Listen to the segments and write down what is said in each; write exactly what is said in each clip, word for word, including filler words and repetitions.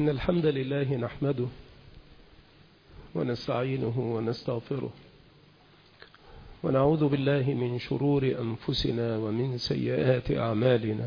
إن الحمد لله نحمده ونستعينه ونستغفره ونعوذ بالله من شرور أنفسنا ومن سيئات أعمالنا.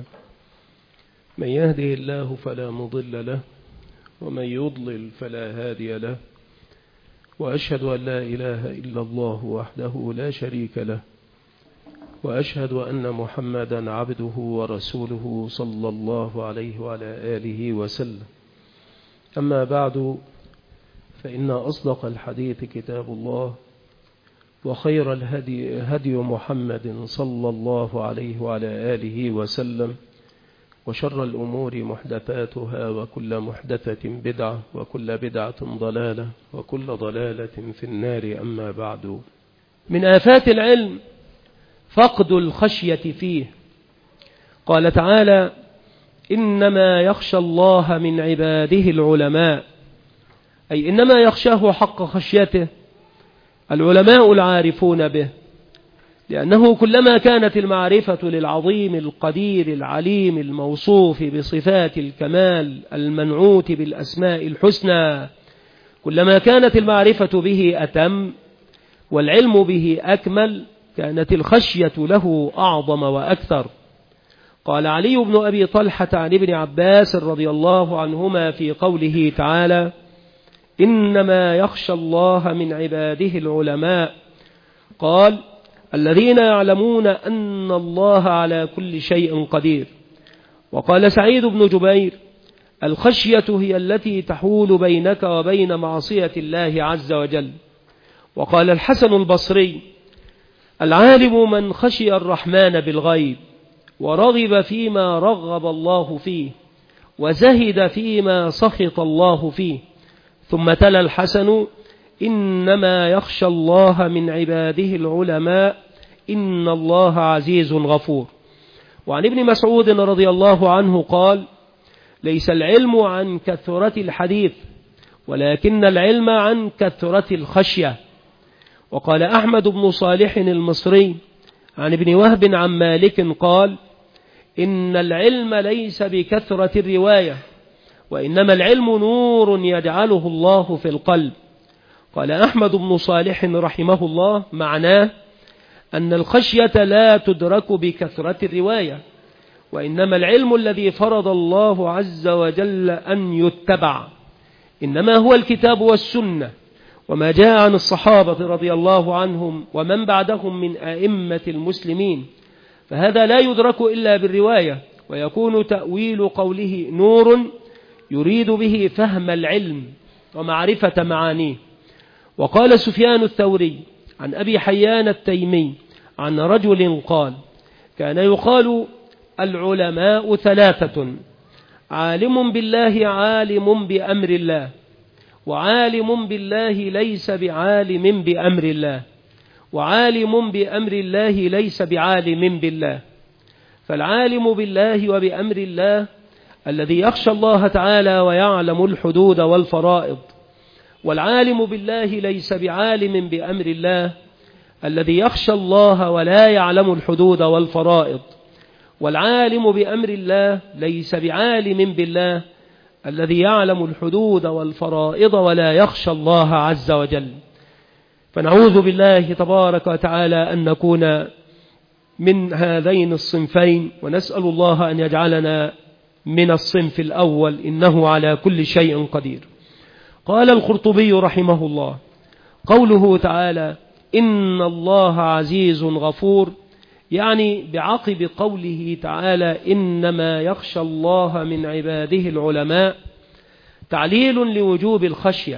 من يهده الله فلا مضل له ومن يضلل فلا هادي له، وأشهد أن لا إله إلا الله وحده لا شريك له، وأشهد أن محمدا عبده ورسوله صلى الله عليه وعلى آله وسلم. أما بعد، فإن أصدق الحديث كتاب الله، وخير الهدي هدي محمد صلى الله عليه وعلى آله وسلم، وشر الأمور محدثاتها، وكل محدثة بدعة، وكل بدعة ضلالة، وكل ضلالة في النار. أما بعد، من آفات العلم فقد الخشية فيه. قال تعالى: إنما يخشى الله من عباده العلماء، أي إنما يخشاه حق خشيته العلماء العارفون به، لأنه كلما كانت المعرفة للعظيم القدير العليم الموصوف بصفات الكمال المنعوت بالأسماء الحسنى، كلما كانت المعرفة به أتم والعلم به أكمل، كانت الخشية له أعظم وأكثر. قال علي بن أبي طلحة عن ابن عباس رضي الله عنهما في قوله تعالى: إنما يخشى الله من عباده العلماء، قال: الذين يعلمون أن الله على كل شيء قدير. وقال سعيد بن جبير: الخشية هي التي تحول بينك وبين معصية الله عز وجل. وقال الحسن البصري: العالم من خشي الرحمن بالغيب، ورغب فيما رغب الله فيه، وزهد فيما سخط الله فيه. ثم تلا الحسن: إنما يخشى الله من عباده العلماء، إن الله عزيز غفور. وعن ابن مسعود رضي الله عنه قال: ليس العلم عن كثرة الحديث، ولكن العلم عن كثرة الخشية. وقال أحمد بن صالح المصري عن ابن وهب عن مالك قال: إن العلم ليس بكثرة الرواية، وإنما العلم نور يجعله الله في القلب. قال أحمد بن صالح رحمه الله: معناه أن الخشية لا تدرك بكثرة الرواية، وإنما العلم الذي فرض الله عز وجل أن يتبع إنما هو الكتاب والسنة، وما جاء عن الصحابة رضي الله عنهم ومن بعدهم من أئمة المسلمين، فهذا لا يدرك إلا بالرواية، ويكون تأويل قوله نور يريد به فهم العلم ومعرفة معانيه. وقال سفيان الثوري عن أبي حيان التيمي عن رجل قال: كان يقال العلماء ثلاثة: عالم بالله عالم بأمر الله، وعالم بالله ليس بعالم بأمر الله، وعالم بأمر الله ليس بعالم بالله. فالعالم بالله وبأمر الله الذي يخشى الله تعالى ويعلم الحدود والفرائض، والعالم بالله ليس بعالم بأمر الله الذي يخشى الله ولا يعلم الحدود والفرائض، والعالم بأمر الله ليس بعالم بالله الذي يعلم الحدود والفرائض ولا يخشى الله عز وجل. فنعوذ بالله تبارك وتعالى أن نكون من هذين الصنفين، ونسأل الله أن يجعلنا من الصنف الأول، إنه على كل شيء قدير. قال القرطبي رحمه الله: قوله تعالى: إن الله عزيز غفور، يعني بعقب قوله تعالى: إنما يخشى الله من عباده العلماء، تعليل لوجوب الخشية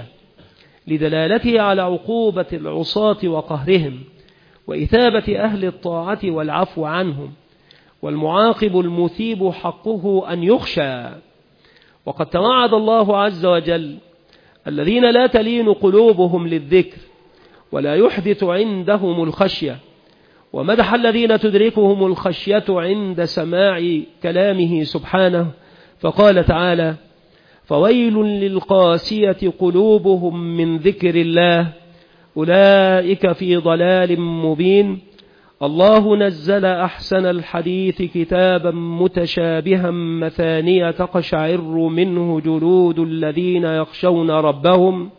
لدلالته على عقوبة العصاة وقهرهم، وإثابة أهل الطاعة والعفو عنهم، والمعاقب المثيب حقه أن يخشى. وقد توعد الله عز وجل الذين لا تلين قلوبهم للذكر ولا يحدث عندهم الخشية، ومدح الذين تدركهم الخشية عند سماع كلامه سبحانه، فقال تعالى: فويل للقاسية قلوبهم من ذكر الله، أولئك في ضلال مبين. الله نزل أحسن الحديث كتابا متشابها مثانية تقشعر منه جلود الذين يخشون ربهم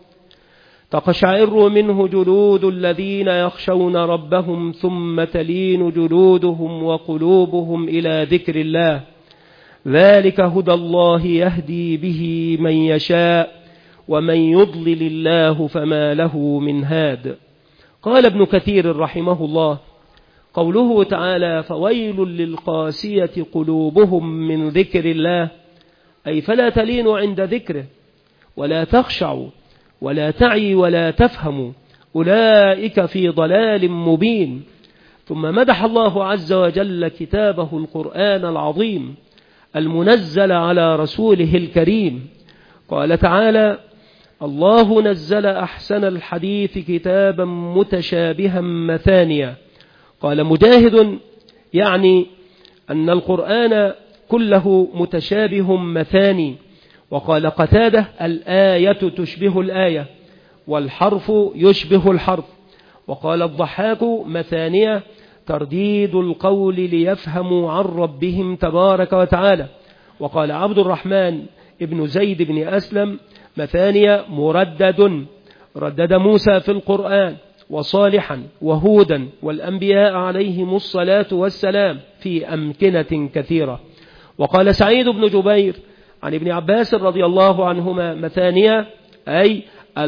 تقشعر منه جلود الذين يخشون ربهم ثم تلين جلودهم وقلوبهم إلى ذكر الله ذلك هدى الله يهدي به من يشاء ومن يضلل الله فما له من هاد. قال ابن كثير رحمه الله: قوله تعالى: فويل للقاسية قلوبهم من ذكر الله، أي فلا تلين عند ذكره ولا تخشع ولا تعي ولا تفهم، أولئك في ضلال مبين. ثم مدح الله عز وجل كتابه القرآن العظيم المنزل على رسوله الكريم. قال تعالى: الله نزل أحسن الحديث كتابا متشابها مثانية. قال مجاهد: يعني أن القرآن كله متشابه مثاني. وقال قتادة: الآية تشبه الآية والحرف يشبه الحرف. وقال الضحاك: مثانية ترديد القول ليفهموا عن ربهم تبارك وتعالى. وقال عبد الرحمن ابن زيد بن أسلم: مثانية مردد، ردد موسى في القرآن وصالحا وهودا والأنبياء عليهم الصلاة والسلام في أمكنة كثيرة. وقال سعيد بن جبير عن ابن عباس رضي الله عنهما: مثانية أي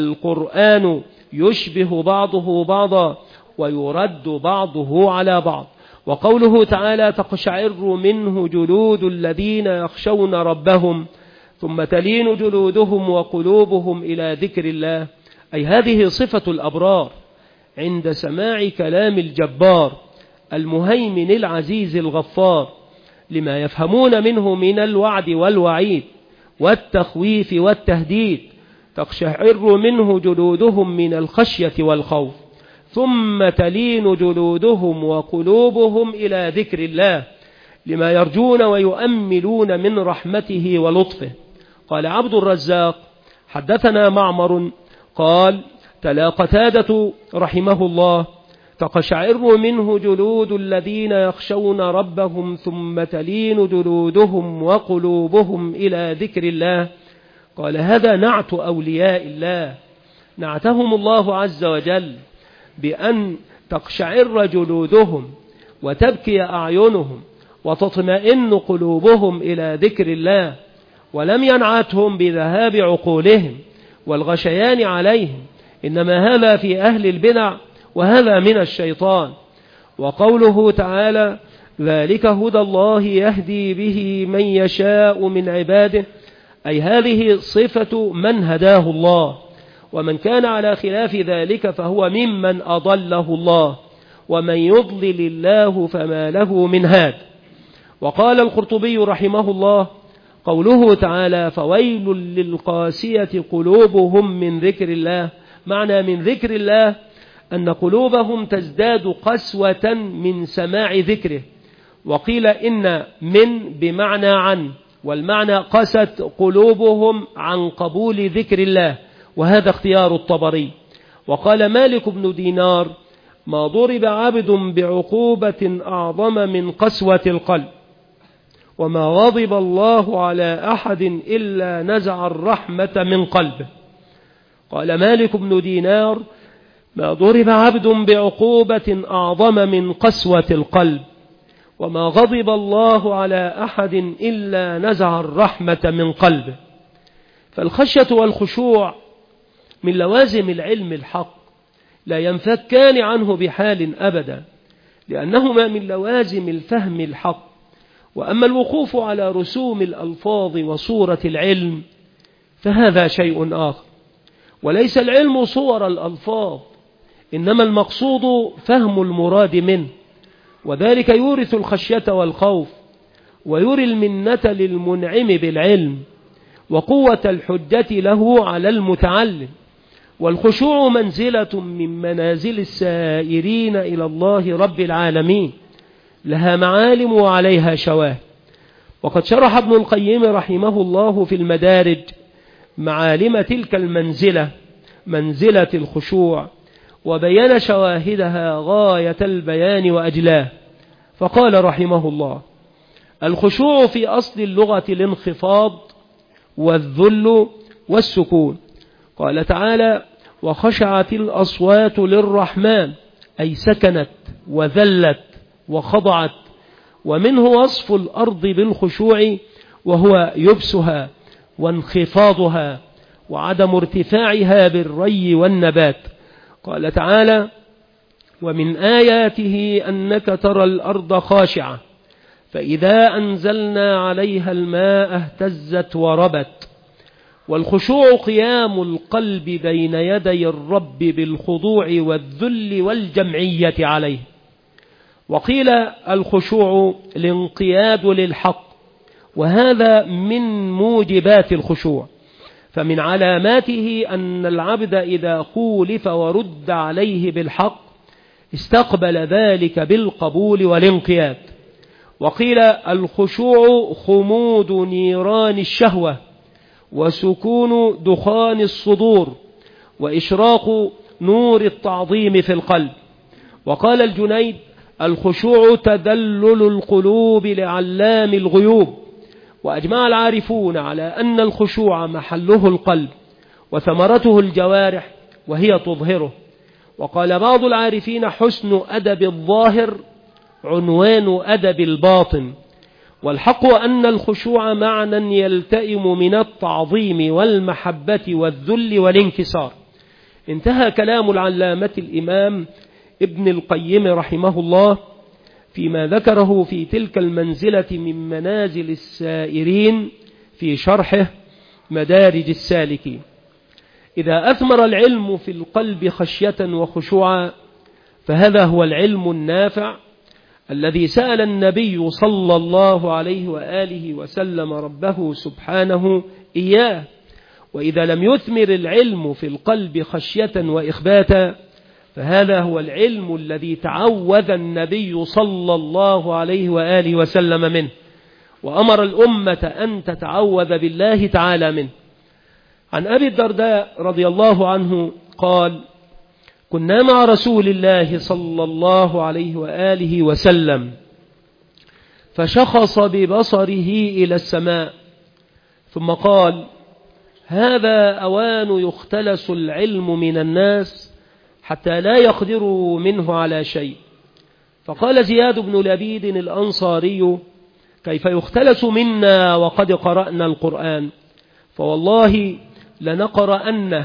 القرآن يشبه بعضه بعضا ويرد بعضه على بعض. وقوله تعالى: تقشعر منه جلود الذين يخشون ربهم ثم تلين جلودهم وقلوبهم إلى ذكر الله، أي هذه صفة الأبرار عند سماع كلام الجبار المهيمن العزيز الغفار، لما يفهمون منه من الوعد والوعيد والتخويف والتهديد. تقشعر منه جلودهم من الخشية والخوف، ثم تلين جلودهم وقلوبهم إلى ذكر الله، لما يرجون ويؤملون من رحمته ولطفه. قال عبد الرزاق: حدثنا معمر قال: تلا قتادة رحمه الله: تقشعر منه جلود الذين يخشون ربهم ثم تلين جلودهم وقلوبهم إلى ذكر الله. قال: هذا نعت أولياء الله، نعتهم الله عز وجل بأن تقشعر جلودهم وتبكي أعينهم وتطمئن قلوبهم إلى ذكر الله، ولم ينعتهم بذهاب عقولهم والغشيان عليهم، إنما هذا في أهل البدع وهذا من الشيطان. وقوله تعالى: ذلك هدى الله يهدي به من يشاء من عباده، أي هذه صفة من هداه الله، ومن كان على خلاف ذلك فهو ممن أضله الله، ومن يضلل الله فما له من هاد. وقال القرطبي رحمه الله: قوله تعالى: فويل للقاسية قلوبهم من ذكر الله، معنى من ذكر الله أن قلوبهم تزداد قسوة من سماع ذكره. وقيل إن من بمعنى عن، والمعنى قست قلوبهم عن قبول ذكر الله، وهذا اختيار الطبري. وقال مالك بن دينار: ما ضرب عبد بعقوبة أعظم من قسوة القلب، وما غضب الله على أحد إلا نزع الرحمة من قلبه. قال مالك بن دينار: ما ضرب عبد بعقوبة أعظم من قسوة القلب، وما غضب الله على أحد إلا نزع الرحمة من قلبه. فالخشية والخشوع من لوازم العلم الحق، لا ينفكان عنه بحال أبدا، لأنهما من لوازم الفهم الحق. وأما الوقوف على رسوم الألفاظ وصورة العلم فهذا شيء آخر، وليس العلم صور الألفاظ، إنما المقصود فهم المراد منه، وذلك يورث الخشية والخوف، ويري المنة للمنعم بالعلم، وقوة الحجة له على المتعلم. والخشوع منزلة من منازل السائرين إلى الله رب العالمين، لها معالم وعليها شواهد. وقد شرح ابن القيم رحمه الله في المدارج معالم تلك المنزلة، منزلة الخشوع، وبين شواهدها غاية البيان وأجلاه. فقال رحمه الله: الخشوع في أصل اللغة الانخفاض والذل والسكون. قال تعالى: وخشعت الأصوات للرحمن، أي سكنت وذلت وخضعت. ومنه وصف الأرض بالخشوع، وهو يبسها وانخفاضها وعدم ارتفاعها بالري والنبات. قال تعالى: ومن آياته أنك ترى الأرض خاشعة فإذا أنزلنا عليها الماء اهتزت وربت. والخشوع قيام القلب بين يدي الرب بالخضوع والذل والجمعية عليه. وقيل الخشوع الانقياد للحق، وهذا من موجبات الخشوع. فمن علاماته أن العبد إذا خولف ورد عليه بالحق استقبل ذلك بالقبول والانقياد. وقيل الخشوع خمود نيران الشهوة وسكون دخان الصدور وإشراق نور التعظيم في القلب. وقال الجنيد: الخشوع تذلل القلوب لعلام الغيوب. وأجمع العارفون على أن الخشوع محله القلب وثمرته الجوارح وهي تظهره. وقال بعض العارفين: حسن أدب الظاهر عنوان أدب الباطن. والحق أن الخشوع معنى يلتئم من التعظيم والمحبة والذل والانكسار. انتهى كلام العلامة الإمام ابن القيم رحمه الله فيما ذكره في تلك المنزلة من منازل السائرين في شرحه مدارج السالكين. إذا أثمر العلم في القلب خشية وخشوعا فهذا هو العلم النافع الذي سأل النبي صلى الله عليه وآله وسلم ربه سبحانه إياه. وإذا لم يثمر العلم في القلب خشية وإخباتا فهذا هو العلم الذي تعوذ النبي صلى الله عليه وآله وسلم منه، وأمر الأمة أن تتعوذ بالله تعالى منه. عن أبي الدرداء رضي الله عنه قال: كنا مع رسول الله صلى الله عليه وآله وسلم فشخص ببصره إلى السماء ثم قال: هذا أوان يختلس العلم من الناس حتى لا يقدروا منه على شيء. فقال زياد بن لبيد الأنصاري: كيف يختلس منا وقد قرأنا القرآن؟ فوالله لنقرأنه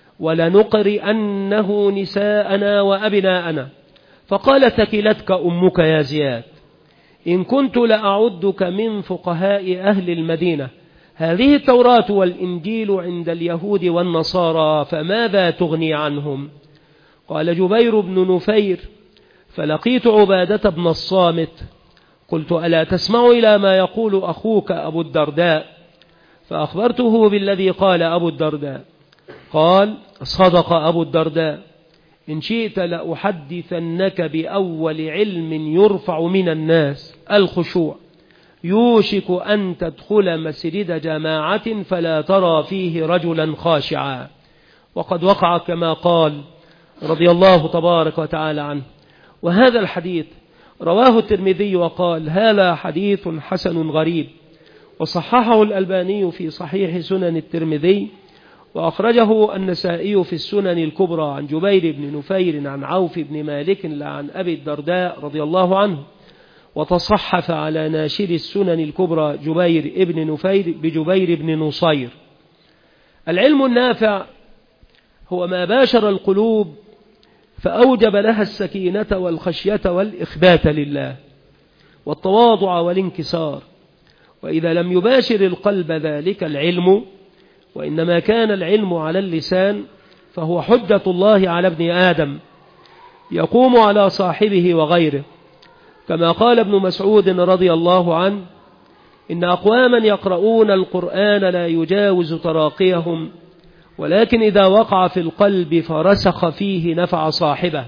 ولنقرئنه نساءنا وأبناءنا. فقال: ثكلتك أمك يا زياد، إن كنت لأعدك من فقهاء أهل المدينة. هذه التوراة والإنجيل عند اليهود والنصارى فماذا تغني عنهم؟ قال جبير بن نفير: فلقيت عبادة بن الصامت قلت: ألا تسمع إلى ما يقول أخوك أبو الدرداء؟ فأخبرته بالذي قال أبو الدرداء. قال: صدق أبو الدرداء، إن شئت لأحدثنك بأول علم يرفع من الناس الخشوع. يوشك أن تدخل مسجد جماعة فلا ترى فيه رجلا خاشعا. وقد وقع كما قال رضي الله تبارك وتعالى عنه. وهذا الحديث رواه الترمذي وقال: هذا حديث حسن غريب. وصححه الألباني في صحيح سنن الترمذي، وأخرجه النسائي في السنن الكبرى عن جبير بن نفير عن عوف بن مالك عن أبي الدرداء رضي الله عنه. وتصحف على ناشر السنن الكبرى جبير بن نفير بجبير بن نصير. العلم النافع هو ما باشر القلوب فأوجب لها السكينة والخشية والإخبات لله والتواضع والانكسار. وإذا لم يباشر القلب ذلك العلم، وإنما كان العلم على اللسان، فهو حجة الله على ابن آدم يقوم على صاحبه وغيره. كما قال ابن مسعود رضي الله عنه: إن أقواما يقرؤون القرآن لا يجاوز تراقيهم، ولكن إذا وقع في القلب فرسخ فيه نفع صاحبه.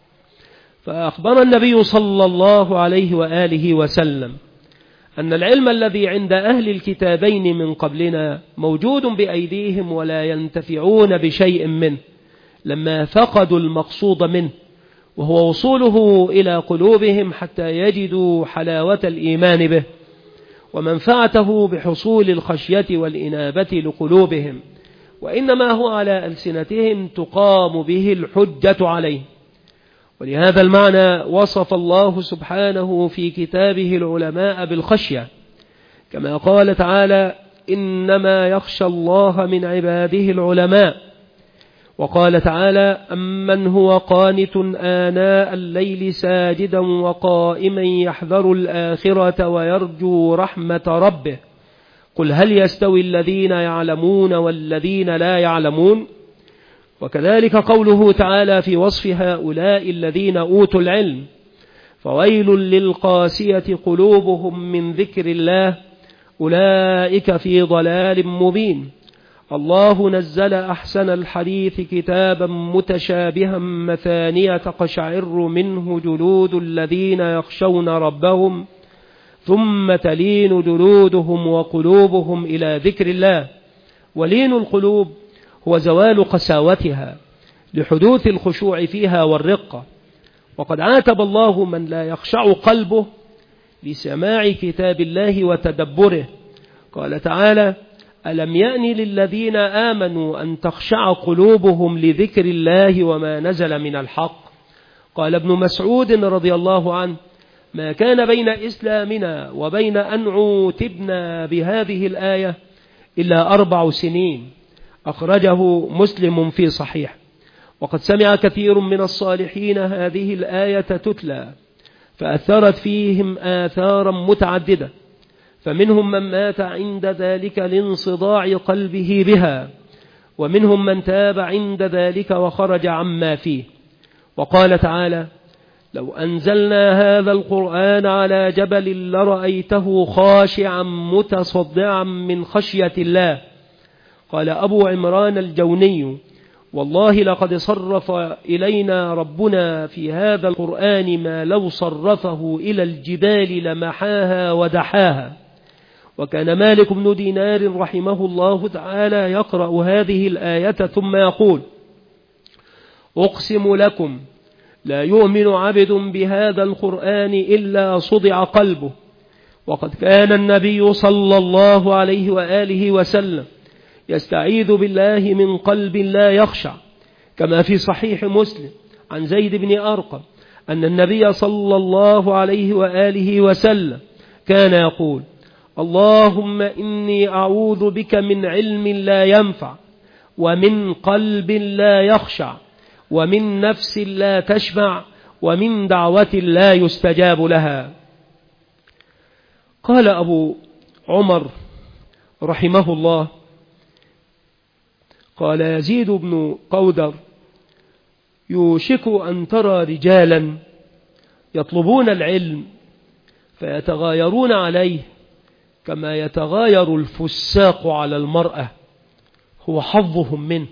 فأخبر النبي صلى الله عليه وآله وسلم أن العلم الذي عند أهل الكتابين من قبلنا موجود بأيديهم ولا ينتفعون بشيء منه، لما فقدوا المقصود منه، وهو وصوله إلى قلوبهم حتى يجدوا حلاوة الإيمان به ومنفعته بحصول الخشية والإنابة لقلوبهم، وإنما هو على ألسنتهم تقام به الحجة عليه. ولهذا المعنى وصف الله سبحانه في كتابه العلماء بالخشية، كما قال تعالى: إنما يخشى الله من عباده العلماء. وقال تعالى: أمن هو قانت آناء الليل ساجدا وقائما يحذر الآخرة ويرجو رحمة ربه قل هل يستوي الذين يعلمون والذين لا يعلمون. وكذلك قوله تعالى في وصف هؤلاء الذين أوتوا العلم: فويل للقاسية قلوبهم من ذكر الله أولئك في ضلال مبين. الله نزل أحسن الحديث كتابا متشابها مثانية تقشعر منه جلود الذين يخشون ربهم ثم تلين جلودهم وقلوبهم إلى ذكر الله. ولين القلوب هو زوال قساوتها لحدوث الخشوع فيها والرقة. وقد عاتب الله من لا يخشع قلبه لسماع كتاب الله وتدبره. قال تعالى: ألم يأن للذين آمنوا أن تخشع قلوبهم لذكر الله وما نزل من الحق. قال ابن مسعود رضي الله عنه: ما كان بين إسلامنا وبين أن عوتبنا بهذه الآية إلا أربع سنين. أخرجه مسلم في صحيح. وقد سمع كثير من الصالحين هذه الآية تتلى فأثرت فيهم آثارا متعددة، فمنهم من مات عند ذلك لانصداع قلبه بها، ومنهم من تاب عند ذلك وخرج عما فيه. وقال تعالى: لو أنزلنا هذا القرآن على جبل لرأيته خاشعا متصدعا من خشية الله. قال أبو عمران الجوني: والله لقد صرف إلينا ربنا في هذا القرآن ما لو صرفه إلى الجبال لمحاها ودحاها. وكان مالك بن دينار رحمه الله تعالى يقرأ هذه الآية ثم يقول: أقسم لكم لا يؤمن عبد بهذا القرآن إلا صدع قلبه. وقد كان النبي صلى الله عليه وآله وسلم يستعيذ بالله من قلب لا يخشع، كما في صحيح مسلم عن زيد بن أرقم أن النبي صلى الله عليه وآله وسلم كان يقول: اللهم إني أعوذ بك من علم لا ينفع ومن قلب لا يخشع ومن نفس لا تشبع ومن دعوة لا يستجاب لها. قال أبو عمر رحمه الله: قال يزيد بن قودر: يوشك أن ترى رجالا يطلبون العلم فيتغايرون عليه كما يتغاير الفساق على المرأة، هو حظهم منه،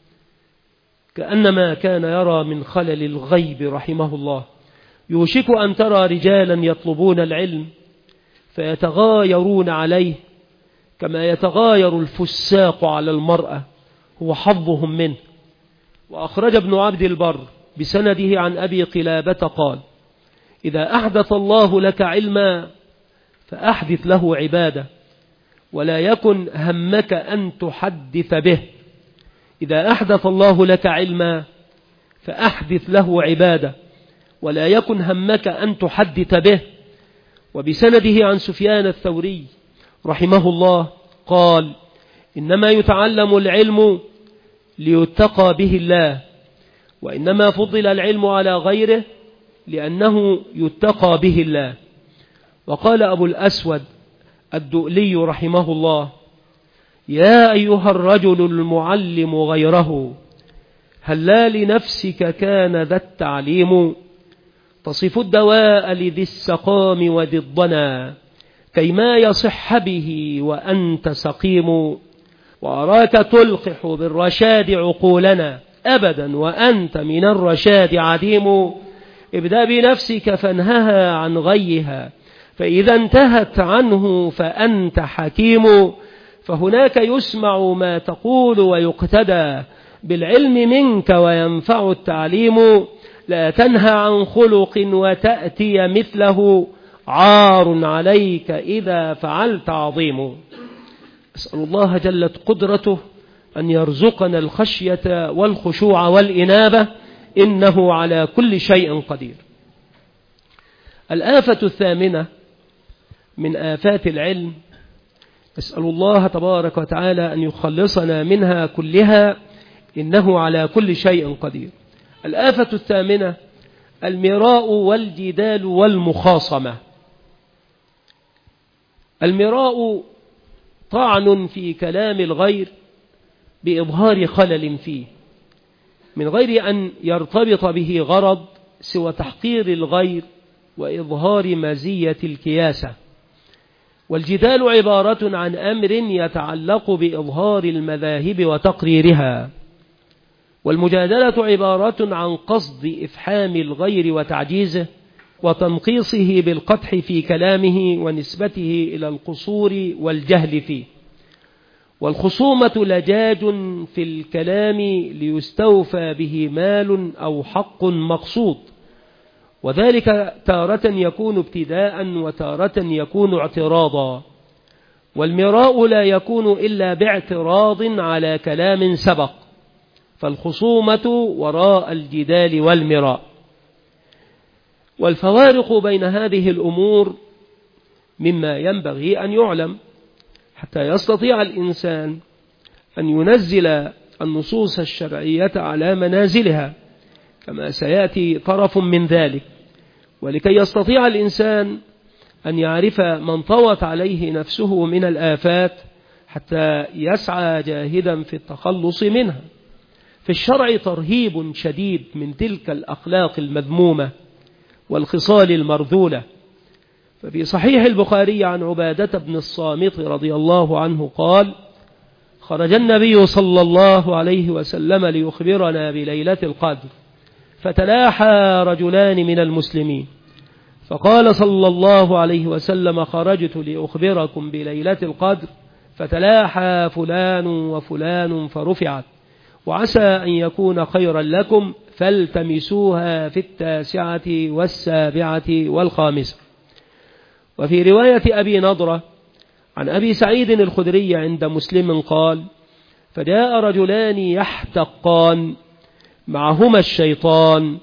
كأنما كان يرى من خلل الغيب رحمه الله. يوشك أن ترى رجالا يطلبون العلم فيتغايرون عليه كما يتغاير الفساق على المرأة، هو حظهم منه. وأخرج ابن عبد البر بسنده عن أبي قلابة قال: إذا أحدث الله لك علما فأحدث له عبادة ولا يكن همك أن تحدث به. إذا أحدث الله لك علما فأحدث له عبادة ولا يكن همك أن تحدث به. وبسنده عن سفيان الثوري رحمه الله قال: إنما يتعلم العلم ليتقى به الله، وإنما فضل العلم على غيره لأنه يتقى به الله. وقال أبو الأسود الدؤلي رحمه الله: يا أيها الرجل المعلم غيره هل لا لنفسك كان ذا التعليم، تصف الدواء لذي السقام وذي الضنا كيما يصح به وأنت سقيم، وأراك تلقح بالرشاد عقولنا أبدا وأنت من الرشاد عديم. ابدأ بنفسك فانهها عن غيها، فإذا انتهت عنه فأنت حكيم. فهناك يسمع ما تقول ويقتدى، بالعلم منك وينفع التعليم، لا تنهى عن خلق وتأتي مثله، عار عليك إذا فعلت عظيم. أسأل الله جلت قدرته أن يرزقنا الخشية والخشوع والإنابة، إنه على كل شيء قدير. الآفة الثامنة من آفات العلم، أسأل الله تبارك وتعالى أن يخلصنا منها كلها، إنه على كل شيء قدير. الآفة الثامنة المراء والجدال والمخاصمة. المراء طعن في كلام الغير بإظهار خلل فيه من غير أن يرتبط به غرض سوى تحقير الغير وإظهار مزية الكياسة. والجدال عبارة عن أمر يتعلق بإظهار المذاهب وتقريرها، والمجادلة عبارة عن قصد إفحام الغير وتعجيزه وتنقيصه بالقدح في كلامه ونسبته إلى القصور والجهل فيه. والخصومة لجاج في الكلام ليستوفى به مال أو حق مقصود، وذلك تارة يكون ابتداء وتارة يكون اعتراضا. والمراء لا يكون إلا باعتراض على كلام سبق، فالخصومة وراء الجدال والمراء. والفوارق بين هذه الأمور مما ينبغي أن يعلم حتى يستطيع الإنسان أن ينزل النصوص الشرعية على منازلها، كما سيأتي طرف من ذلك. ولكي يستطيع الإنسان أن يعرف من طوت عليه نفسه من الآفات حتى يسعى جاهدا في التخلص منها. في الشرع ترهيب شديد من تلك الأخلاق المذمومة والخصال المرذولة. ففي صحيح البخاري عن عبادة بن الصامت رضي الله عنه قال: خرج النبي صلى الله عليه وسلم ليخبرنا بليلة القدر، فتلاحى رجلان من المسلمين، فقال صلى الله عليه وسلم: خرجت لأخبركم بليلة القدر، فتلاحى فلان وفلان فرفعت، وعسى أن يكون خيرا لكم، فالتمسوها في التاسعة والسابعة والخامسة. وفي رواية أبي نضرة عن أبي سعيد الخدري عند مسلم قال: فجاء رجلان يحتقان معهما الشيطان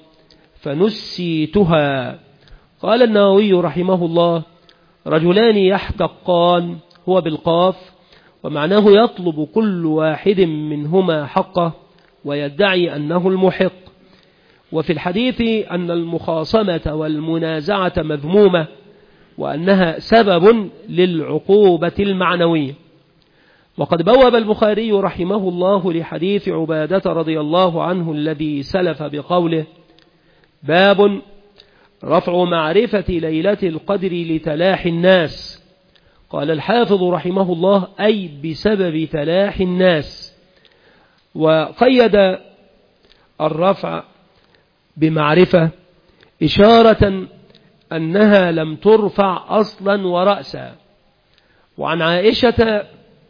فنسيتها. قال النووي رحمه الله: رجلان يحتقان هو بالقاف، ومعناه يطلب كل واحد منهما حقه ويدعي أنه المحق. وفي الحديث أن المخاصمة والمنازعة مذمومة، وأنها سبب للعقوبة المعنوية. وقد بوب البخاري رحمه الله لحديث عبادة رضي الله عنه الذي سلف بقوله: باب رفع معرفة ليلة القدر لتلاح الناس. قال الحافظ رحمه الله: أي بسبب تلاح الناس. وقيد الرفع بمعرفة إشارة أنها لم ترفع أصلا ورأسا. وعن عائشة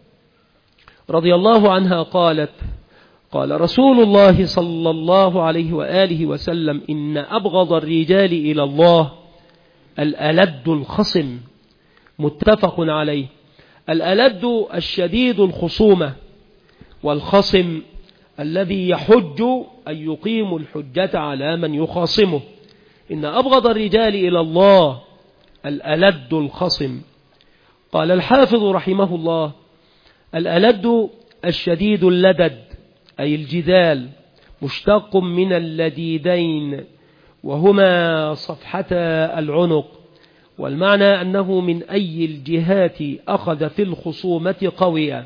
رضي الله عنها قالت: قال رسول الله صلى الله عليه وآله وسلم: إن أبغض الرجال إلى الله الألد الخصم. متفق عليه. الألد الشديد الخصومة، والخصم الذي يحج أن يقيم الحجة على من يخاصمه. إن أبغض الرجال إلى الله الألد الخصم. قال الحافظ رحمه الله: الألد الشديد اللدد، أي الجدال، مشتق من اللديدين وهما صفحتا العنق، والمعنى أنه من أي الجهات أخذ في الخصومة قوية.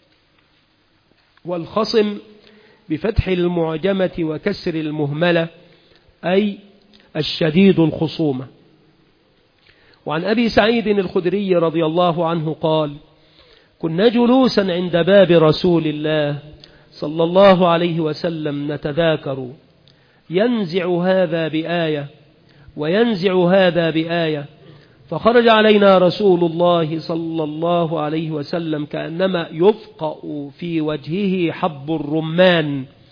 والخصم بفتح المعجمة وكسر المهملة، أي الشديد الخصومة. وعن أبي سعيد الخدري رضي الله عنه قال: كنا جلوسا عند باب رسول الله صلى الله عليه وسلم نتذاكر، ينزع هذا بآية وينزع هذا بآية، فخرج علينا رسول الله صلى الله عليه وسلم كأنما يفقأ في وجهه حب الرمان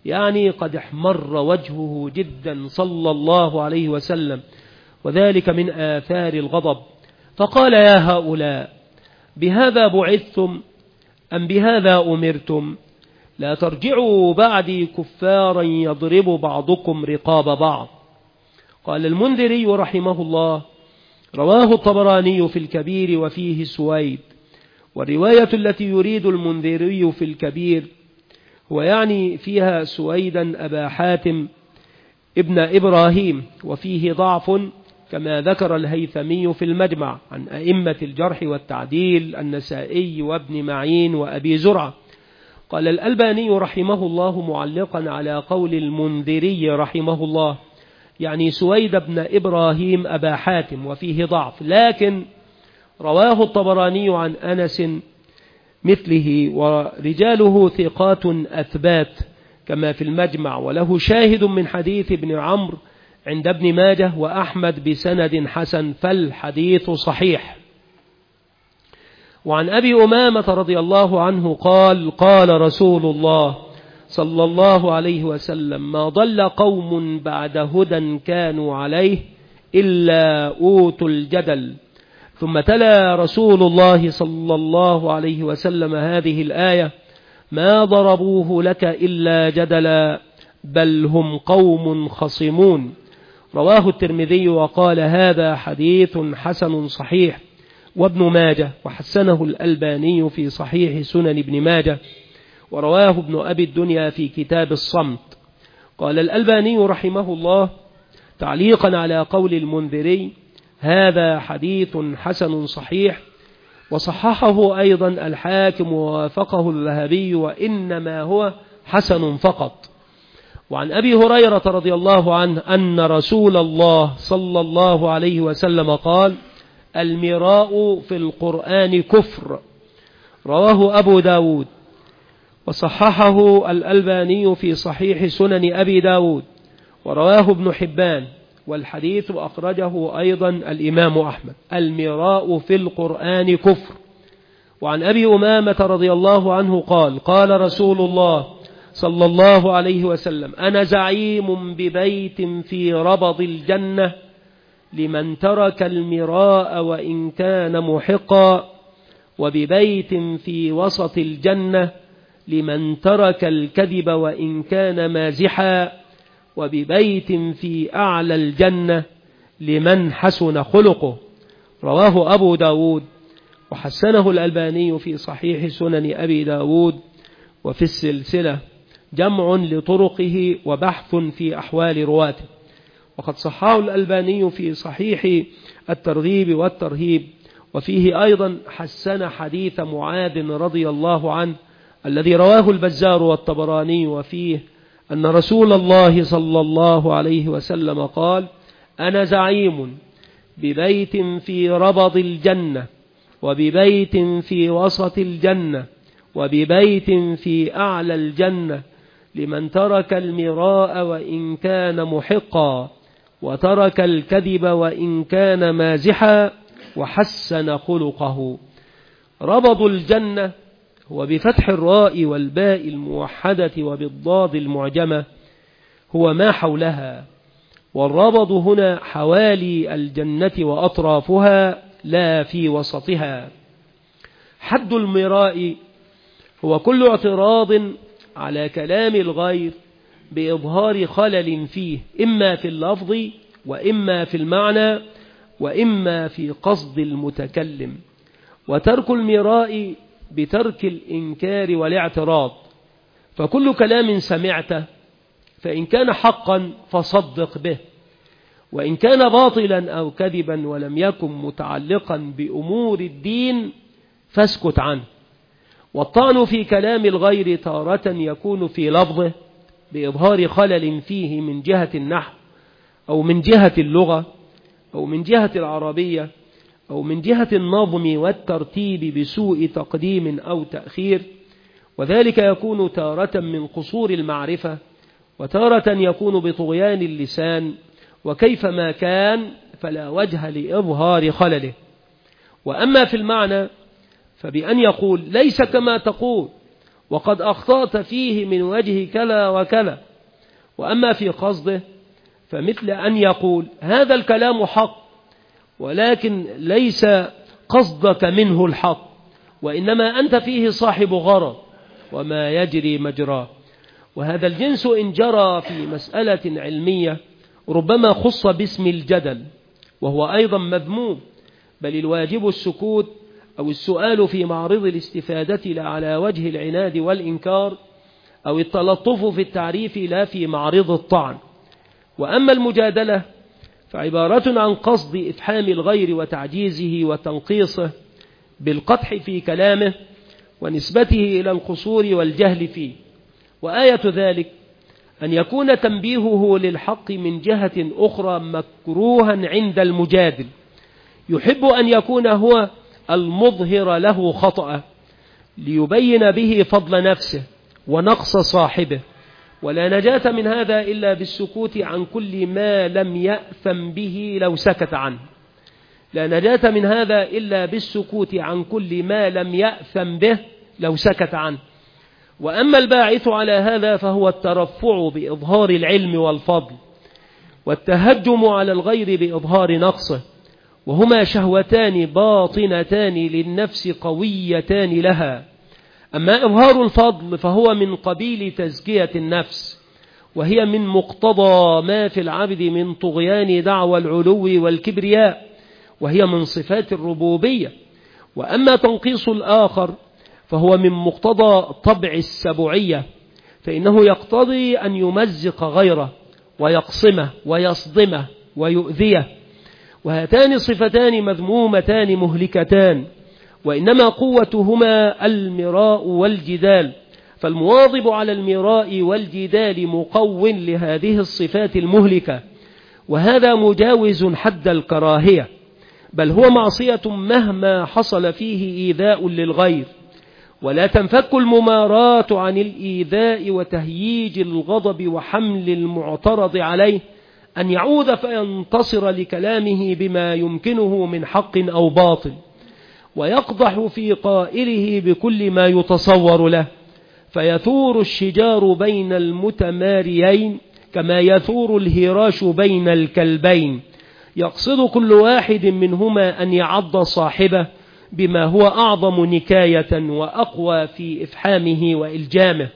يعني قد احمر وجهه جدا صلى الله عليه وسلم، وذلك من آثار الغضب، فقال: يا هؤلاء، بهذا بعثتم أم بهذا أمرتم؟ لا ترجعوا بعدي كفارا يضرب بعضكم رقاب بعض. قال المنذري رحمه الله: رواه الطبراني في الكبير وفيه سويد. والرواية التي يريد المنذري في الكبير هو يعني فيها سويدا أبا حاتم ابن إبراهيم، وفيه ضعف كما ذكر الهيثمي في المجمع عن أئمة الجرح والتعديل النسائي وابن معين وأبي زرعة. قال الألباني رحمه الله معلقا على قول المنذري رحمه الله، يعني سويد بن إبراهيم أبا حاتم وفيه ضعف، لكن رواه الطبراني عن أنس مثله، ورجاله ثقات أثبات كما في المجمع، وله شاهد من حديث ابن عمرو عند ابن ماجه وأحمد بسند حسن، فالحديث صحيح. وعن أبي أمامة رضي الله عنه قال: قال رسول الله صلى الله عليه وسلم: ما ضل قوم بعد هدى كانوا عليه إلا أوتوا الجدل. ثم تلا رسول الله صلى الله عليه وسلم هذه الآية: ما ضربوه لك إلا جدلا بل هم قوم خصمون. رواه الترمذي وقال: هذا حديث حسن صحيح. وابن ماجه وحسنه الألباني في صحيح سنن ابن ماجه، ورواه ابن أبي الدنيا في كتاب الصمت. قال الألباني رحمه الله تعليقا على قول المنذري: هذا حديث حسن صحيح. وصححه أيضا الحاكم ووافقه الذهبي، وإنما هو حسن فقط. وعن أبي هريرة رضي الله عنه أن رسول الله صلى الله عليه وسلم قال: المراء في القرآن كفر. رواه أبو داود، وصححه الألباني في صحيح سنن أبي داود، ورواه ابن حبان، والحديث أخرجه أيضا الإمام أحمد. المراء في القرآن كفر. وعن أبي أمامة رضي الله عنه قال: قال رسول الله صلى الله عليه وسلم: أنا زعيم ببيت في ربض الجنة لمن ترك المراء وإن كان محقا، وببيت في وسط الجنة لمن ترك الكذب وإن كان مازحا، وببيت في أعلى الجنة لمن حسن خلقه. رواه أبو داود، وحسنه الألباني في صحيح سنن أبي داود وفي السلسلة، جمع لطرقه وبحث في أحوال رواته. وقد صححه الألباني في صحيح الترغيب والترهيب، وفيه أيضا حسن حديث معاذ رضي الله عنه الذي رواه البزار والطبراني، وفيه أن رسول الله صلى الله عليه وسلم قال: أنا زعيم ببيت في ربض الجنة، وببيت في وسط الجنة، وببيت في أعلى الجنة لمن ترك المراء وإن كان محقا، وترك الكذب وإن كان مازحا، وحسن خلقه. ربض الجنة هو بفتح الراء والباء الموحدة وبالضاد المعجمة، هو ما حولها، والربض هنا حوالي الجنة وأطرافها لا في وسطها. حد المراء هو كل اعتراض على كلام الغير بإظهار خلل فيه، إما في اللفظ وإما في المعنى وإما في قصد المتكلم. وترك المراء بترك الإنكار والاعتراض، فكل كلام سمعته فإن كان حقا فصدق به، وإن كان باطلا أو كذبا ولم يكن متعلقا بأمور الدين فاسكت عنه. والطعن في كلام الغير تارة يكون في لفظه بإظهار خلل فيه من جهة النحو أو من جهة اللغة أو من جهة العربية أو من جهة النظم والترتيب بسوء تقديم أو تأخير، وذلك يكون تارة من قصور المعرفة، وتارة يكون بطغيان اللسان، وكيفما كان فلا وجه لإظهار خلله. وأما في المعنى فبأن يقول: ليس كما تقول، وقد أخطأت فيه من وجه كلا وكلا. وأما في قصده فمثل أن يقول هذا الكلام حق، ولكن ليس قصدك منه الحق، وإنما أنت فيه صاحب غرض وما يجري مجراه. وهذا الجنس إن جرى في مسألة علمية ربما خص باسم الجدل، وهو أيضا مذموم، بل الواجب السكوت أو السؤال في معرض الاستفادة لا على وجه العناد والإنكار، أو التلطف في التعريف لا في معرض الطعن. وأما المجادلة فعبارة عن قصد إفحام الغير وتعجيزه وتنقيصه بالقدح في كلامه ونسبته إلى القصور والجهل فيه. وآية ذلك أن يكون تنبيهه للحق من جهة أخرى مكروها عند المجادل، يحب أن يكون هو المظهر له خطأ ليبين به فضل نفسه ونقص صاحبه. ولا نجاة من هذا إلا بالسكوت عن كل ما لم يأثم به لو سكت عنه. لا نجاة من هذا إلا بالسكوت عن كل ما لم يأثم به لو سكت عنه. وأما الباعث على هذا فهو الترفع بإظهار العلم والفضل، والتهجم على الغير بإظهار نقصه، وهما شهوتان باطنتان للنفس قويتان لها. أما إظهار الفضل فهو من قبيل تزكية النفس، وهي من مقتضى ما في العبد من طغيان دعوى العلو والكبرياء، وهي من صفات الربوبية. وأما تنقيص الآخر فهو من مقتضى طبع السبعية، فإنه يقتضي أن يمزق غيره ويقصمه ويصدمه ويؤذيه. وهاتان صفتان مذمومتان مهلكتان، وإنما قوتهما المراء والجدال، فالمواظب على المراء والجدال مقو لهذه الصفات المهلكة، وهذا مجاوز حد الكراهية، بل هو معصية مهما حصل فيه إيذاء للغير. ولا تنفك المماراة عن الإيذاء وتهييج الغضب وحمل المعترض عليه أن يعود فينتصر لكلامه بما يمكنه من حق أو باطل، ويقضح في قائله بكل ما يتصور له، فيثور الشجار بين المتماريين كما يثور الهراش بين الكلبين، يقصد كل واحد منهما أن يعض صاحبه بما هو أعظم نكاية وأقوى في إفحامه وإلجامه.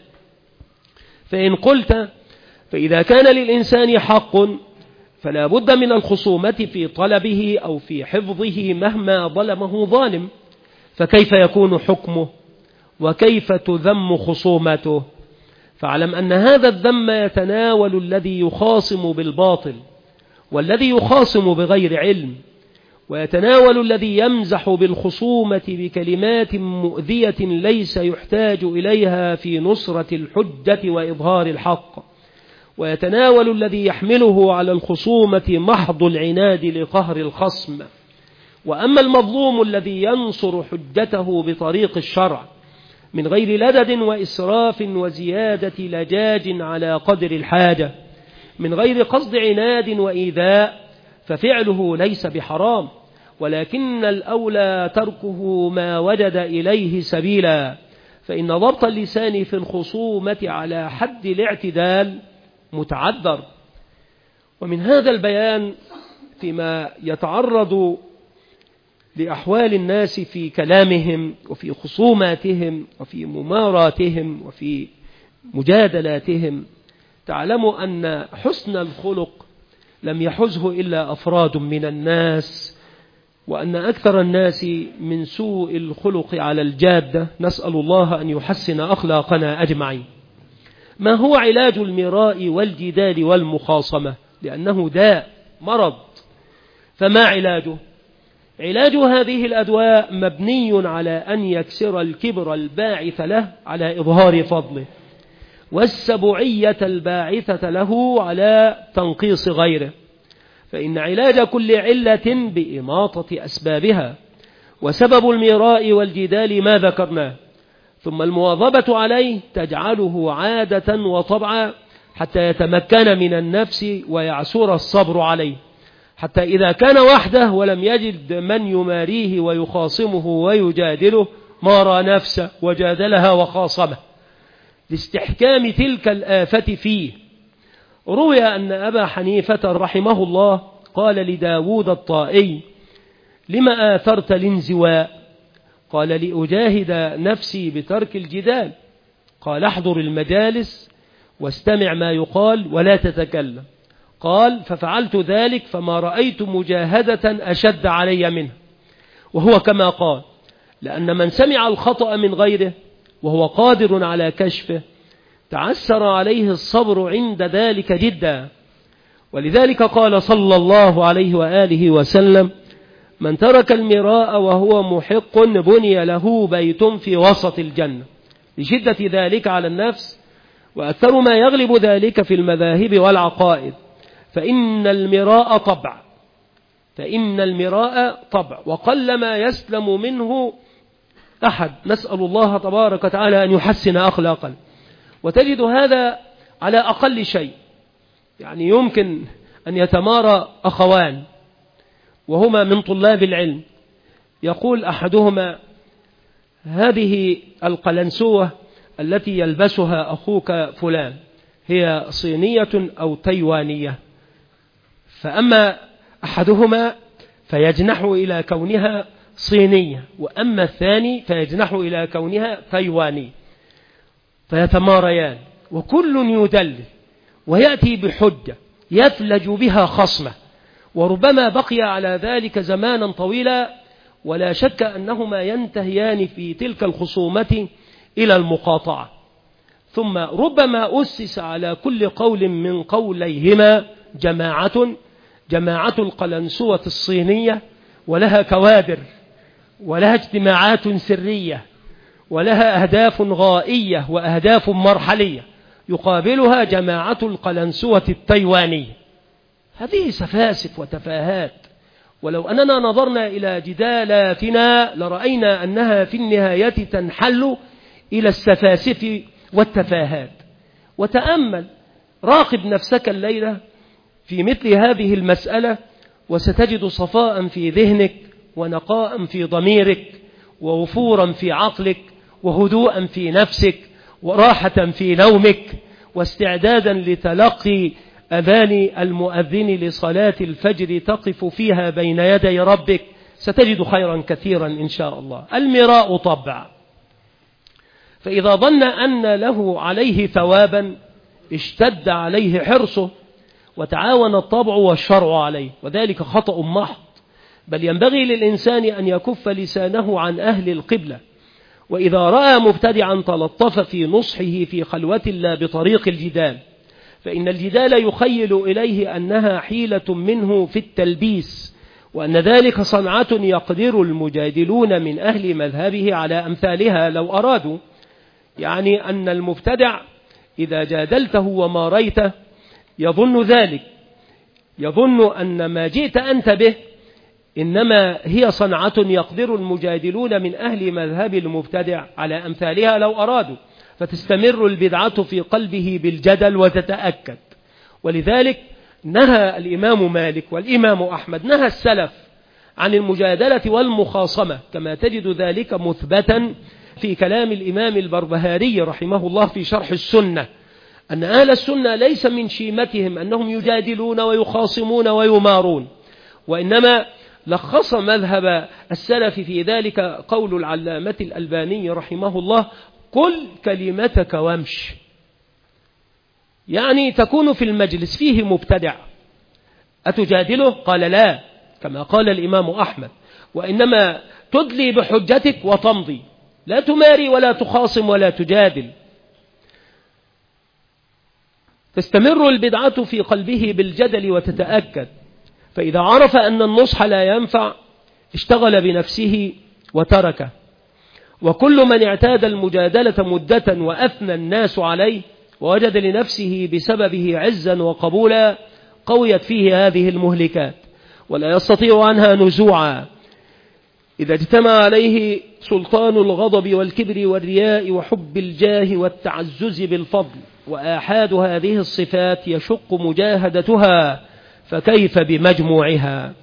فإن قلت فإذا كان للإنسان حق فلا بد من الخصومة في طلبه أو في حفظه مهما ظلمه ظالم، فكيف يكون حكمه وكيف تذم خصومته؟ فاعلم أن هذا الذم يتناول الذي يخاصم بالباطل والذي يخاصم بغير علم، ويتناول الذي يمزح بالخصومة بكلمات مؤذية ليس يحتاج إليها في نصرة الحجة وإظهار الحق، ويتناول الذي يحمله على الخصومة محض العناد لقهر الخصم. وأما المظلوم الذي ينصر حجته بطريق الشرع من غير لدد وإسراف وزيادة لجاج على قدر الحاجة، من غير قصد عناد وإيذاء، ففعله ليس بحرام، ولكن الأولى تركه ما وجد إليه سبيلا، فإن ضبط اللسان في الخصومة على حد الاعتدال متعذر. ومن هذا البيان فيما يتعرض لأحوال الناس في كلامهم وفي خصوماتهم وفي مماراتهم وفي مجادلاتهم، تعلموا أن حسن الخلق لم يحزه إلا أفراد من الناس، وأن أكثر الناس من سوء الخلق على الجادة. نسأل الله أن يحسن أخلاقنا أجمعين. ما هو علاج المراء والجدال والمخاصمة؟ لأنه داء مرض. فما علاجه؟ علاج هذه الأدواء مبني على أن يكسر الكبر الباعث له على إظهار فضله، والسبعية الباعثة له على تنقيص غيره. فإن علاج كل علة بإماطة أسبابها، وسبب المراء والجدال ما ذكرناه، ثم المواظبة عليه تجعله عادة وطبعا حتى يتمكن من النفس ويعسر الصبر عليه، حتى إذا كان وحده ولم يجد من يماريه ويخاصمه ويجادله مارى نفسه وجادلها وخاصمه، لاستحكام تلك الآفة فيه. روي أن أبا حنيفة رحمه الله قال لداود الطائي: لما آثرت الانزواء؟ قال: لأجاهد نفسي بترك الجدال. قال: احضر المجالس واستمع ما يقال ولا تتكلم. قال: ففعلت ذلك فما رأيت مجاهدة أشد علي منه. وهو كما قال، لأن من سمع الخطأ من غيره وهو قادر على كشفه تعسر عليه الصبر عند ذلك جدا. ولذلك قال صلى الله عليه وآله وسلم: من ترك المراء وهو محق بني له بيت في وسط الجنة، لشدة ذلك على النفس، وأكثر ما يغلب ذلك في المذاهب والعقائد. فإن المراء طبع فإن المراء طبع وقلما يسلم منه أحد. نسأل الله تبارك وتعالى أن يحسن أخلاقا. وتجد هذا على أقل شيء، يعني يمكن أن يتمارى أخوان وهما من طلاب العلم، يقول أحدهما: هذه القلنسوة التي يلبسها أخوك فلان هي صينية أو تايوانية؟ فأما أحدهما فيجنح إلى كونها صينية، وأما الثاني فيجنح إلى كونها تايواني، فيتماريان وكل يدلل ويأتي بحجة يفلج بها خصمه، وربما بقي على ذلك زمانا طويلا، ولا شك أنهما ينتهيان في تلك الخصومة إلى المقاطعة. ثم ربما أسس على كل قول من قوليهما جماعة جماعة القلنسوة الصينية، ولها كوادر ولها اجتماعات سرية ولها أهداف غائية وأهداف مرحلية، يقابلها جماعة القلنسوة التايوانية. هذه سفاسف وتفاهات، ولو أننا نظرنا إلى جدالاتنا لرأينا أنها في النهاية تنحل إلى السفاسف والتفاهات. وتأمل، راقب نفسك الليلة في مثل هذه المسألة، وستجد صفاء في ذهنك ونقاء في ضميرك ووفورا في عقلك وهدوءا في نفسك وراحة في نومك واستعدادا لتلقي أذان المؤذن لصلاة الفجر تقف فيها بين يدي ربك. ستجد خيرا كثيرا إن شاء الله. المراء طبع، فإذا ظن أن له عليه ثوابا اشتد عليه حرصه وتعاون الطبع والشرع عليه، وذلك خطأ محض. بل ينبغي للإنسان أن يكف لسانه عن أهل القبلة، وإذا رأى مبتدعا تلطف في نصحه في خلوة لا بطريق الجدال، فإن الجدال يخيل إليه أنها حيلة منه في التلبيس، وأن ذلك صنعة يقدر المجادلون من أهل مذهبه على أمثالها لو أرادوا. يعني أن المبتدع إذا جادلته وماريته يظن ذلك، يظن أن ما جئت أنت به إنما هي صنعة يقدر المجادلون من أهل مذهب المبتدع على أمثالها لو أرادوا، فتستمر البدعة في قلبه بالجدل وتتأكد. ولذلك نهى الإمام مالك والإمام أحمد، نهى السلف عن المجادلة والمخاصمة، كما تجد ذلك مثبتا في كلام الإمام البربهاري رحمه الله في شرح السنة، أن أهل السنة ليس من شيمتهم أنهم يجادلون ويخاصمون ويمارون، وإنما لخص مذهب السلف في ذلك قول العلامة الألباني رحمه الله: قل كلمتك وامش. يعني تكون في المجلس فيه مبتدع أتجادله؟ قال لا، كما قال الإمام أحمد، وإنما تدلي بحجتك وتمضي، لا تماري ولا تخاصم ولا تجادل. تستمر البدعة في قلبه بالجدل وتتأكد، فإذا عرف أن النصح لا ينفع اشتغل بنفسه وتركه. وكل من اعتاد المجادلة مدة وأثنى الناس عليه ووجد لنفسه بسببه عزا وقبولا قويت فيه هذه المهلكات ولا يستطيع عنها نزوعا. إذا اجتمع عليه سلطان الغضب والكبر والرياء وحب الجاه والتعزز بالفضل وآحاد هذه الصفات يشق مجاهدتها، فكيف بمجموعها؟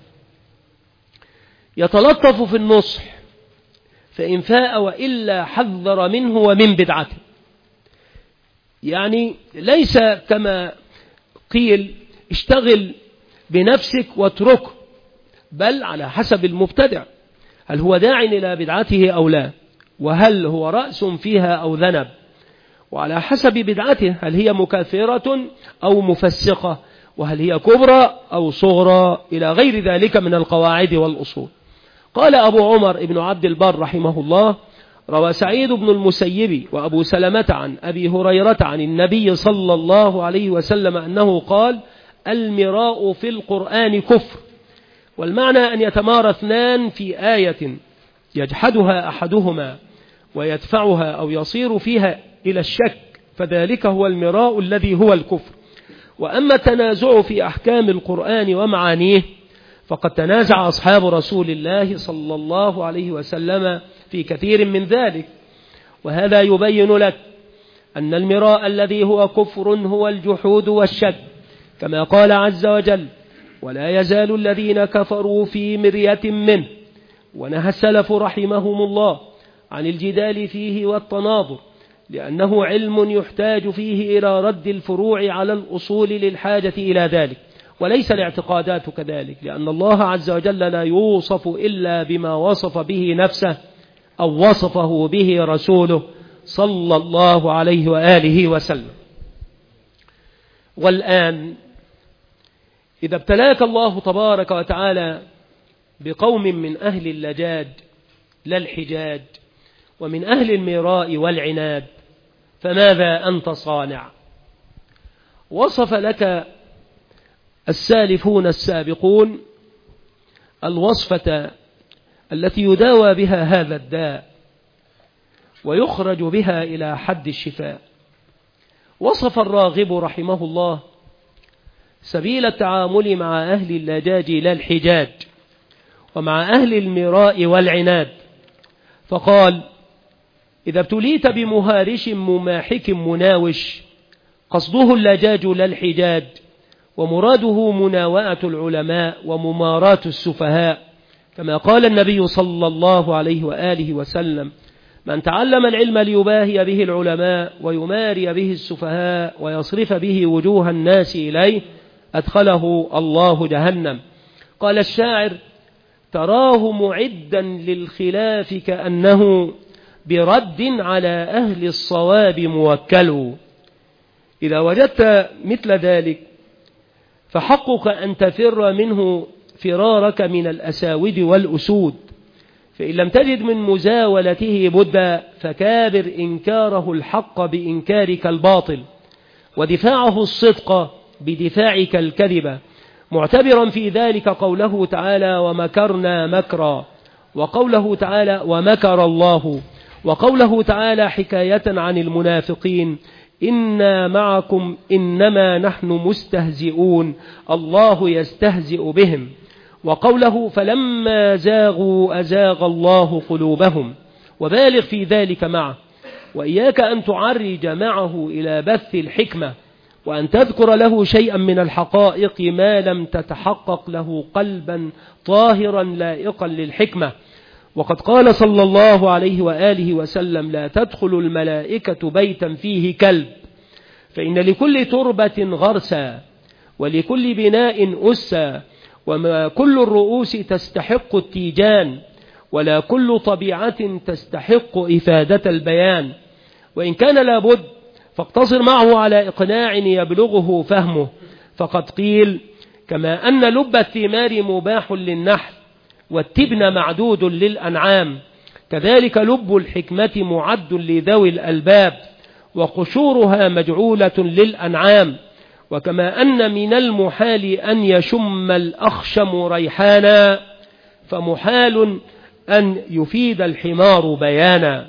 يتلطف في النصح، فإن فاء وإلا حذر منه ومن بدعته. يعني ليس كما قيل اشتغل بنفسك واتركه، بل على حسب المبتدع، هل هو داع إلى بدعته أو لا، وهل هو رأس فيها أو ذنب، وعلى حسب بدعته هل هي مكافرة أو مفسقة، وهل هي كبرى أو صغرى، إلى غير ذلك من القواعد والأصول. قال أبو عمر ابن عبد البر رحمه الله: روى سعيد بن المسيب وأبو سلمة عن أبي هريرة عن النبي صلى الله عليه وسلم أنه قال: المراء في القرآن كفر. والمعنى أن يتمارى اثنان في آية يجحدها أحدهما ويدفعها أو يصير فيها إلى الشك، فذلك هو المراء الذي هو الكفر. وأما التنازع في أحكام القرآن ومعانيه فقد تنازع أصحاب رسول الله صلى الله عليه وسلم في كثير من ذلك، وهذا يبين لك أن المراء الذي هو كفر هو الجحود والشك، كما قال عز وجل: ولا يزال الذين كفروا في مرية منه. ونهى السلف رحمهم الله عن الجدال فيه والتناظر، لأنه علم يحتاج فيه إلى رد الفروع على الأصول للحاجة إلى ذلك، وليس الاعتقادات كذلك، لأن الله عز وجل لا يوصف إلا بما وصف به نفسه أو وصفه به رسوله صلى الله عليه وآله وسلم. والآن إذا ابتلاك الله تبارك وتعالى بقوم من أهل اللجاج لا الحجاج ومن أهل المراء والعناد، فماذا أنت صانع؟ وصف لك السالفون السابقون الوصفة التي يداوى بها هذا الداء ويخرج بها إلى حد الشفاء. وصف الراغب رحمه الله سبيل التعامل مع أهل اللجاج لا الحجاج ومع أهل المراء والعناد، فقال: إذا ابتليت بمهارش مماحك مناوش، قصده اللجاج لا الحجاج، ومراده مناوئة العلماء ومماراة السفهاء، كما قال النبي صلى الله عليه وآله وسلم: من تعلم العلم ليباهي به العلماء ويماري به السفهاء ويصرف به وجوه الناس إليه أدخله الله جهنم. قال الشاعر: تراه معدا للخلاف كأنه برد على أهل الصواب موكل. إذا وجدت مثل ذلك فحقك أن تفر منه فرارك من الأساود والأسود، فإن لم تجد من مزاولته بدا فكابر إنكاره الحق بإنكارك الباطل، ودفاعه الصدق بدفاعك الكذب، معتبرا في ذلك قوله تعالى: ومكرنا مكرا، وقوله تعالى: ومكر الله، وقوله تعالى حكاية عن المنافقين: إنا معكم إنما نحن مستهزئون الله يستهزئ بهم، وقوله: فلما زاغوا أزاغ الله قلوبهم، وبالغ في ذلك معه. وإياك أن تعرج معه إلى بث الحكمة، وأن تذكر له شيئا من الحقائق ما لم تتحقق له قلبا طاهرا لائقا للحكمة. وقد قال صلى الله عليه وآله وسلم: لا تدخل الملائكة بيتا فيه كلب، فإن لكل تربة غرسا ولكل بناء أسا، وما كل الرؤوس تستحق التيجان، ولا كل طبيعة تستحق إفادة البيان. وإن كان لابد فاقتصر معه على إقناع يبلغه فهمه، فقد قيل: كما أن لب الثمار مباح للنحل والتبن معدود للأنعام، كذلك لب الحكمة معد لذوي الألباب وقشورها مجعولة للأنعام. وكما أن من المحال أن يشم الأخشم ريحانا، فمحال أن يفيد الحمار بيانا.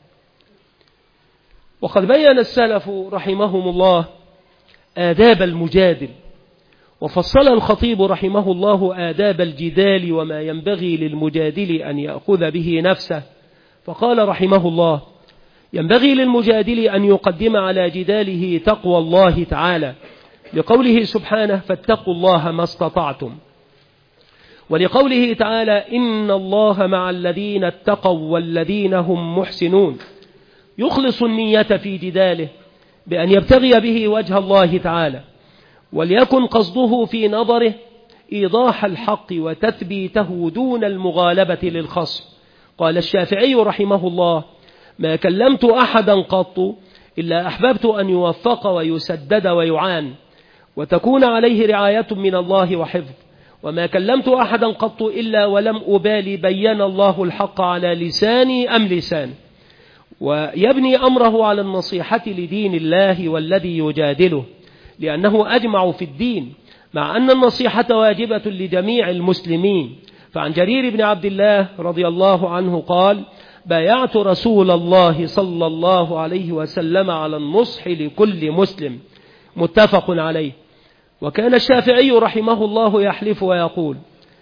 وقد بين السلف رحمهم الله آداب المجادل، وفصل الخطيب رحمه الله آداب الجدال وما ينبغي للمجادل أن يأخذ به نفسه، فقال رحمه الله: ينبغي للمجادل أن يقدم على جداله تقوى الله تعالى، لقوله سبحانه: فاتقوا الله ما استطعتم، ولقوله تعالى: إن الله مع الذين اتقوا والذين هم محسنون. يخلص النية في جداله بأن يبتغي به وجه الله تعالى، وليكن قصده في نظره إيضاح الحق وتثبيته دون المغالبة للخصم. قال الشافعي رحمه الله: ما كلمت أحدا قط إلا أحببت أن يوفق ويسدد ويعان وتكون عليه رعاية من الله وحفظ، وما كلمت أحدا قط إلا ولم أبالي بين الله الحق على لساني أم لسانه، ويبني أمره على النصيحة لدين الله والذي يجادله، لأنه أجمع في الدين، مع أن النصيحة واجبة لجميع المسلمين. فعن جرير بن عبد الله رضي الله عنه قال: بايعت رسول الله صلى الله عليه وسلم على النصح لكل مسلم، متفق عليه. وكان الشافعي رحمه الله يحلف ويقول: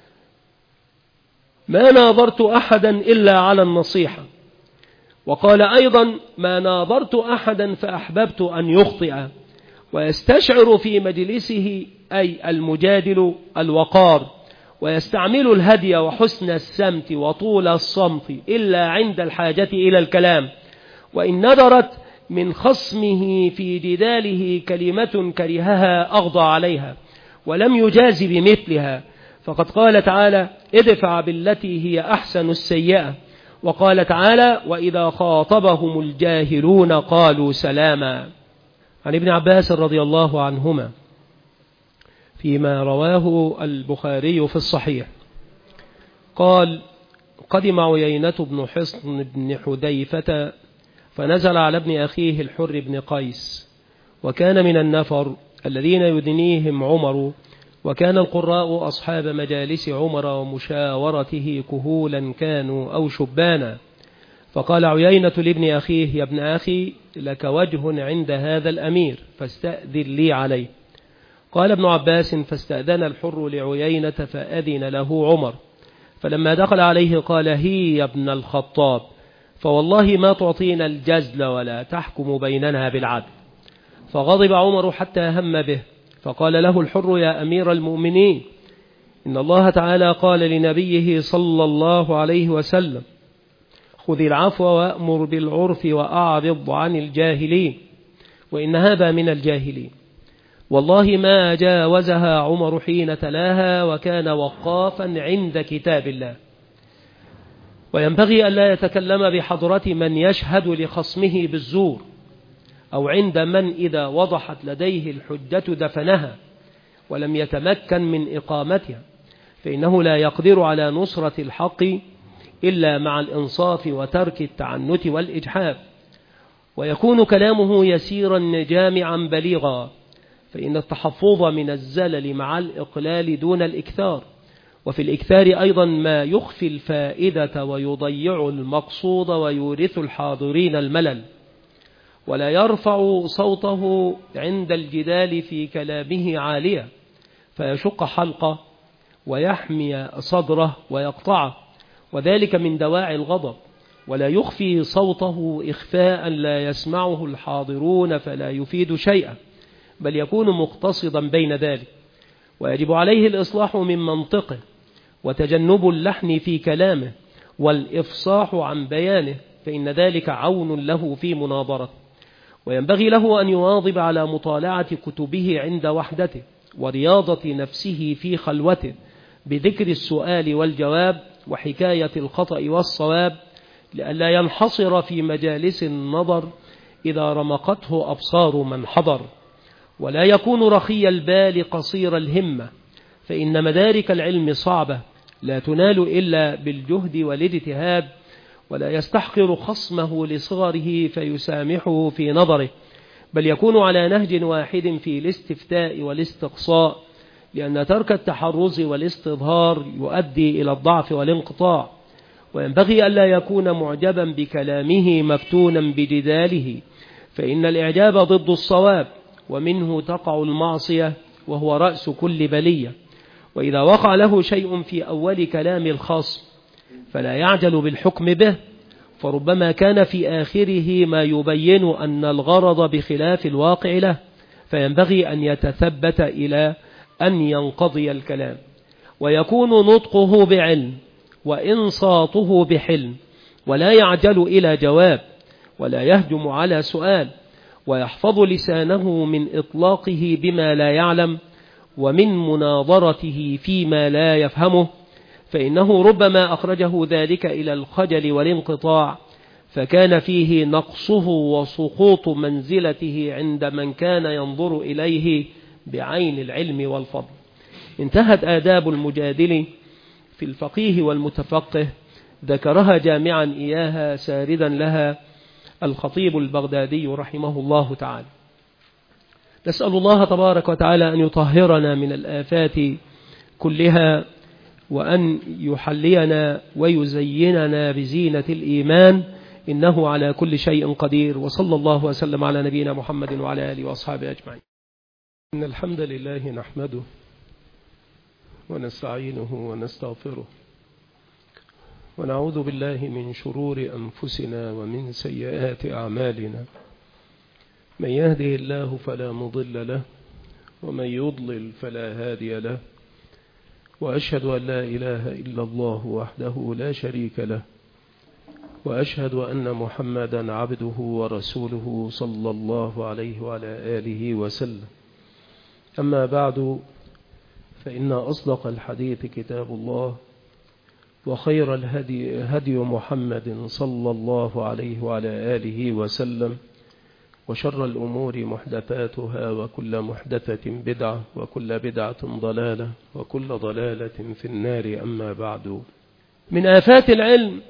ما ناظرت أحدا إلا على النصيحة. وقال أيضا: ما ناظرت أحدا فأحببت أن يخطئ. ويستشعر في مجلسه أي المجادل الوقار، ويستعمل الهدي وحسن السمت وطول الصمت إلا عند الحاجة إلى الكلام، وإن ندرت من خصمه في جداله كلمة كرهها أغضى عليها ولم يجاز بمثلها، فقد قال تعالى: ادفع بالتي هي أحسن السيئة. وقال تعالى: وإذا خاطبهم الجاهلون قالوا سلاما. عن ابن عباس رضي الله عنهما فيما رواه البخاري في الصحيح قال: قدم عيينة بن حصن بن حذيفة فنزل على ابن أخيه الحر بن قيس، وكان من النفر الذين يدنيهم عمر، وكان القراء أصحاب مجالس عمر ومشاورته كهولا كانوا أو شبانا. فقال عيينة لابن أخيه: يا ابن أخي، لك وجه عند هذا الأمير فاستأذن لي عليه. قال ابن عباس: فاستأذن الحر لعيينة فأذن له عمر، فلما دخل عليه قال: هي يا ابن الخطاب، فوالله ما تعطينا الجزل ولا تحكم بيننا بالعدل. فغضب عمر حتى هم به، فقال له الحر: يا أمير المؤمنين، إن الله تعالى قال لنبيه صلى الله عليه وسلم: خذ العفو وأمر بالعرف وأعرض عن الجاهلين، وإن هذا من الجاهلين. والله ما جاوزها عمر حين تلاها، وكان وقافا عند كتاب الله. وينبغي ألا يتكلم بحضرة من يشهد لخصمه بالزور، أو عند من إذا وضحت لديه الحجة دفنها ولم يتمكن من إقامتها، فإنه لا يقدر على نصرة الحق إلا مع الإنصاف وترك التعنت والإجحاف. ويكون كلامه يسيرا جامعا بليغا، فإن التحفظ من الزلل مع الإقلال دون الإكثار، وفي الإكثار أيضا ما يخفي الفائدة ويضيع المقصود ويورث الحاضرين الملل. ولا يرفع صوته عند الجدال في كلامه عالية فيشق حلقه ويحمي صدره ويقطعه، وذلك من دواعي الغضب. ولا يخفي صوته إخفاء لا يسمعه الحاضرون فلا يفيد شيئا، بل يكون مقتصدا بين ذلك. ويجب عليه الإصلاح من منطقه، وتجنب اللحن في كلامه، والإفصاح عن بيانه، فإن ذلك عون له في مناظرته. وينبغي له أن يواظب على مطالعة كتبه عند وحدته، ورياضة نفسه في خلوته، بذكر السؤال والجواب وحكاية الخطأ والصواب، لئلا ينحصر في مجالس النظر إذا رمقته أبصار من حضر. ولا يكون رخي البال قصير الهمة، فإن مدارك العلم صعبة لا تنال إلا بالجهد والاجتهاد. ولا يستحقر خصمه لصغره فيسامحه في نظره، بل يكون على نهج واحد في الاستفتاء والاستقصاء، لأن ترك التحرز والاستظهار يؤدي إلى الضعف والانقطاع. وينبغي ألا يكون معجبا بكلامه مفتونا بجداله، فإن الإعجاب ضد الصواب، ومنه تقع المعصية، وهو رأس كل بلية. وإذا وقع له شيء في أول كلام الخصم فلا يعجل بالحكم به، فربما كان في آخره ما يبين أن الغرض بخلاف الواقع له، فينبغي أن يتثبت إلى أن ينقضي الكلام، ويكون نطقه بعلم وإنصاته بحلم، ولا يعجل إلى جواب، ولا يهجم على سؤال، ويحفظ لسانه من إطلاقه بما لا يعلم ومن مناظرته فيما لا يفهمه، فإنه ربما أخرجه ذلك إلى الخجل والانقطاع، فكان فيه نقصه وسقوط منزلته عند من كان ينظر إليه بعين العلم والفضل. انتهت آداب المجادل في الفقيه والمتفقه، ذكرها جامعا إياها ساردا لها الخطيب البغدادي رحمه الله تعالى. نسأل الله تبارك وتعالى أن يطهرنا من الآفات كلها، وأن يحلينا ويزيننا بزينة الإيمان، إنه على كل شيء قدير. وصلى الله وسلم على نبينا محمد وعلى آله وأصحابه أجمعين. إن الحمد لله نحمده ونستعينه ونستغفره، ونعوذ بالله من شرور أنفسنا ومن سيئات أعمالنا. من يهده الله فلا مضل له، ومن يضلل فلا هادي له، وأشهد أن لا إله إلا الله وحده لا شريك له، وأشهد أن محمدا عبده ورسوله صلى الله عليه وعلى آله وسلم. أما بعد، فإن أصدق الحديث كتاب الله، وخير الهدي هدي محمد صلى الله عليه وعلى آله وسلم، وشر الأمور محدثاتها، وكل محدثة بدعة، وكل بدعة ضلالة، وكل ضلالة في النار. أما بعد، من آفات العلم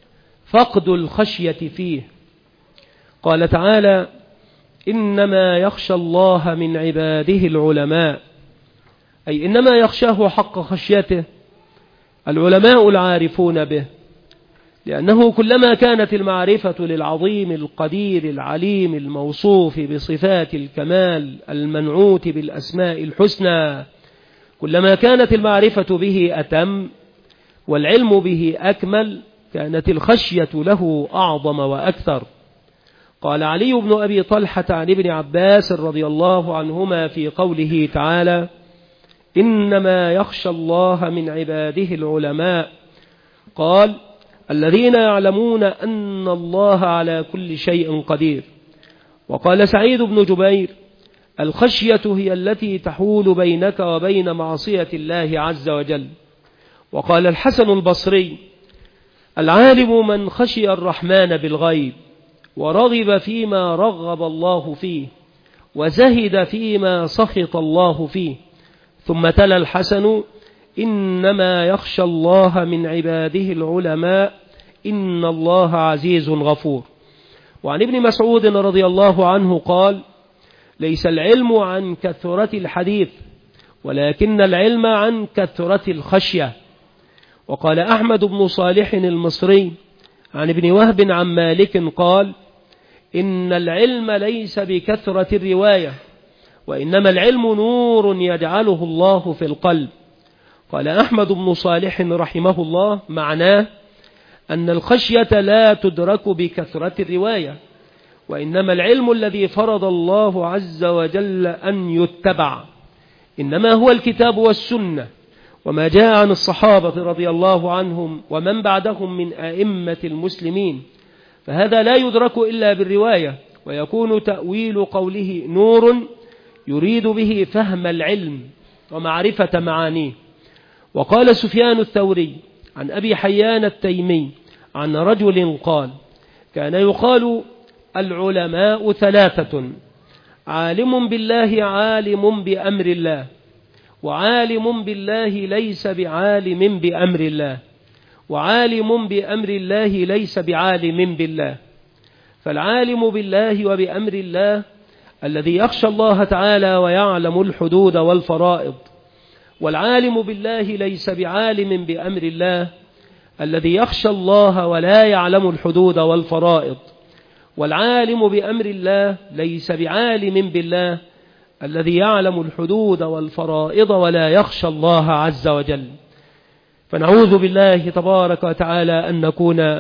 فقد الخشية فيه. قال تعالى: إنما يخشى الله من عباده العلماء، أي إنما يخشاه حق خشيته العلماء العارفون به، لأنه كلما كانت المعرفة للعظيم القدير العليم الموصوف بصفات الكمال المنعوت بالأسماء الحسنى، كلما كانت المعرفة به أتم والعلم به أكمل، كانت الخشية له أعظم وأكثر. قال علي بن أبي طلحة عن ابن عباس رضي الله عنهما في قوله تعالى: إنما يخشى الله من عباده العلماء، قال: الذين يعلمون أن الله على كل شيء قدير. وقال سعيد بن جبير: الخشية هي التي تحول بينك وبين معصية الله عز وجل. وقال الحسن البصري: العالم من خشي الرحمن بالغيب، ورغب فيما رغب الله فيه، وزهد فيما سخط الله فيه. ثم تلا الحسن: إنما يخشى الله من عباده العلماء، إن الله عزيز غفور. وعن ابن مسعود رضي الله عنه قال: ليس العلم عن كثرة الحديث، ولكن العلم عن كثرة الخشية. وقال أحمد بن صالح المصري عن ابن وهب عن مالك قال: إن العلم ليس بكثرة الرواية، وإنما العلم نور يجعله الله في القلب. قال أحمد بن صالح رحمه الله: معناه أن الخشية لا تدرك بكثرة الرواية، وإنما العلم الذي فرض الله عز وجل أن يتبع إنما هو الكتاب والسنة، وما جاء عن الصحابة رضي الله عنهم ومن بعدهم من أئمة المسلمين، فهذا لا يدرك إلا بالرواية، ويكون تأويل قوله نور يريد به فهم العلم ومعرفة معانيه. وقال سفيان الثوري عن أبي حيان التيمي عن رجل قال: كان يقال العلماء ثلاثة: عالم بالله عالم بأمر الله، وعالم بالله ليس بعالم بأمر الله، وعالم بأمر الله ليس بعالم بالله. فالعالم بالله وبأمر الله الذي يخشى الله تعالى ويعلم الحدود والفرائض، والعالم بالله ليس بعالم بأمر الله الذي يخشى الله ولا يعلم الحدود والفرائض، والعالم بأمر الله ليس بعالم بالله الذي يعلم الحدود والفرائض ولا يخشى الله عز وجل. فنعوذ بالله تبارك وتعالى أن نكون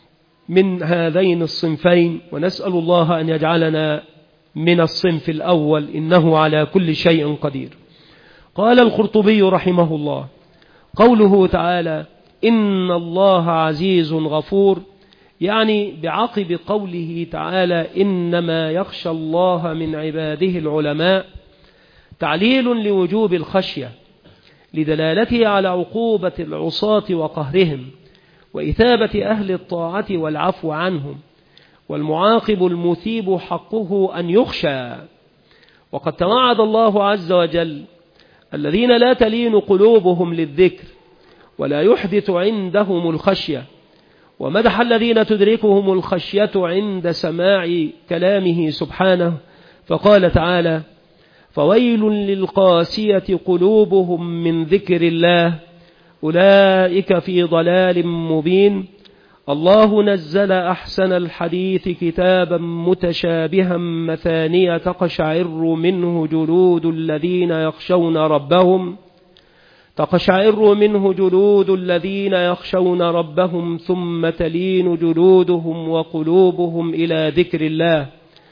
من هذين الصنفين، ونسأل الله أن يجعلنا من الصنف الأول، إنه على كل شيء قدير. قال القرطبي رحمه الله: قوله تعالى: إن الله عزيز غفور، يعني بعقب قوله تعالى إنما يخشى الله من عباده العلماء تعليل لوجوب الخشية لدلالته على عقوبة العصاة وقهرهم وإثابة أهل الطاعة والعفو عنهم، والمعاقب المثيب حقه أن يخشى. وقد توعد الله عز وجل الذين لا تلين قلوبهم للذكر ولا يحدث عندهم الخشية، ومدح الذين تدركهم الخشية عند سماع كلامه سبحانه، فقال تعالى فويل للقاسية قلوبهم من ذكر الله أولئك في ضلال مبين. الله نزل أحسن الحديث كتابا متشابها مثانية تقشعر منه جلود الذين يخشون ربهم تقشعر منه جلود الذين يخشون ربهم ثم تلين جلودهم وقلوبهم إلى ذكر الله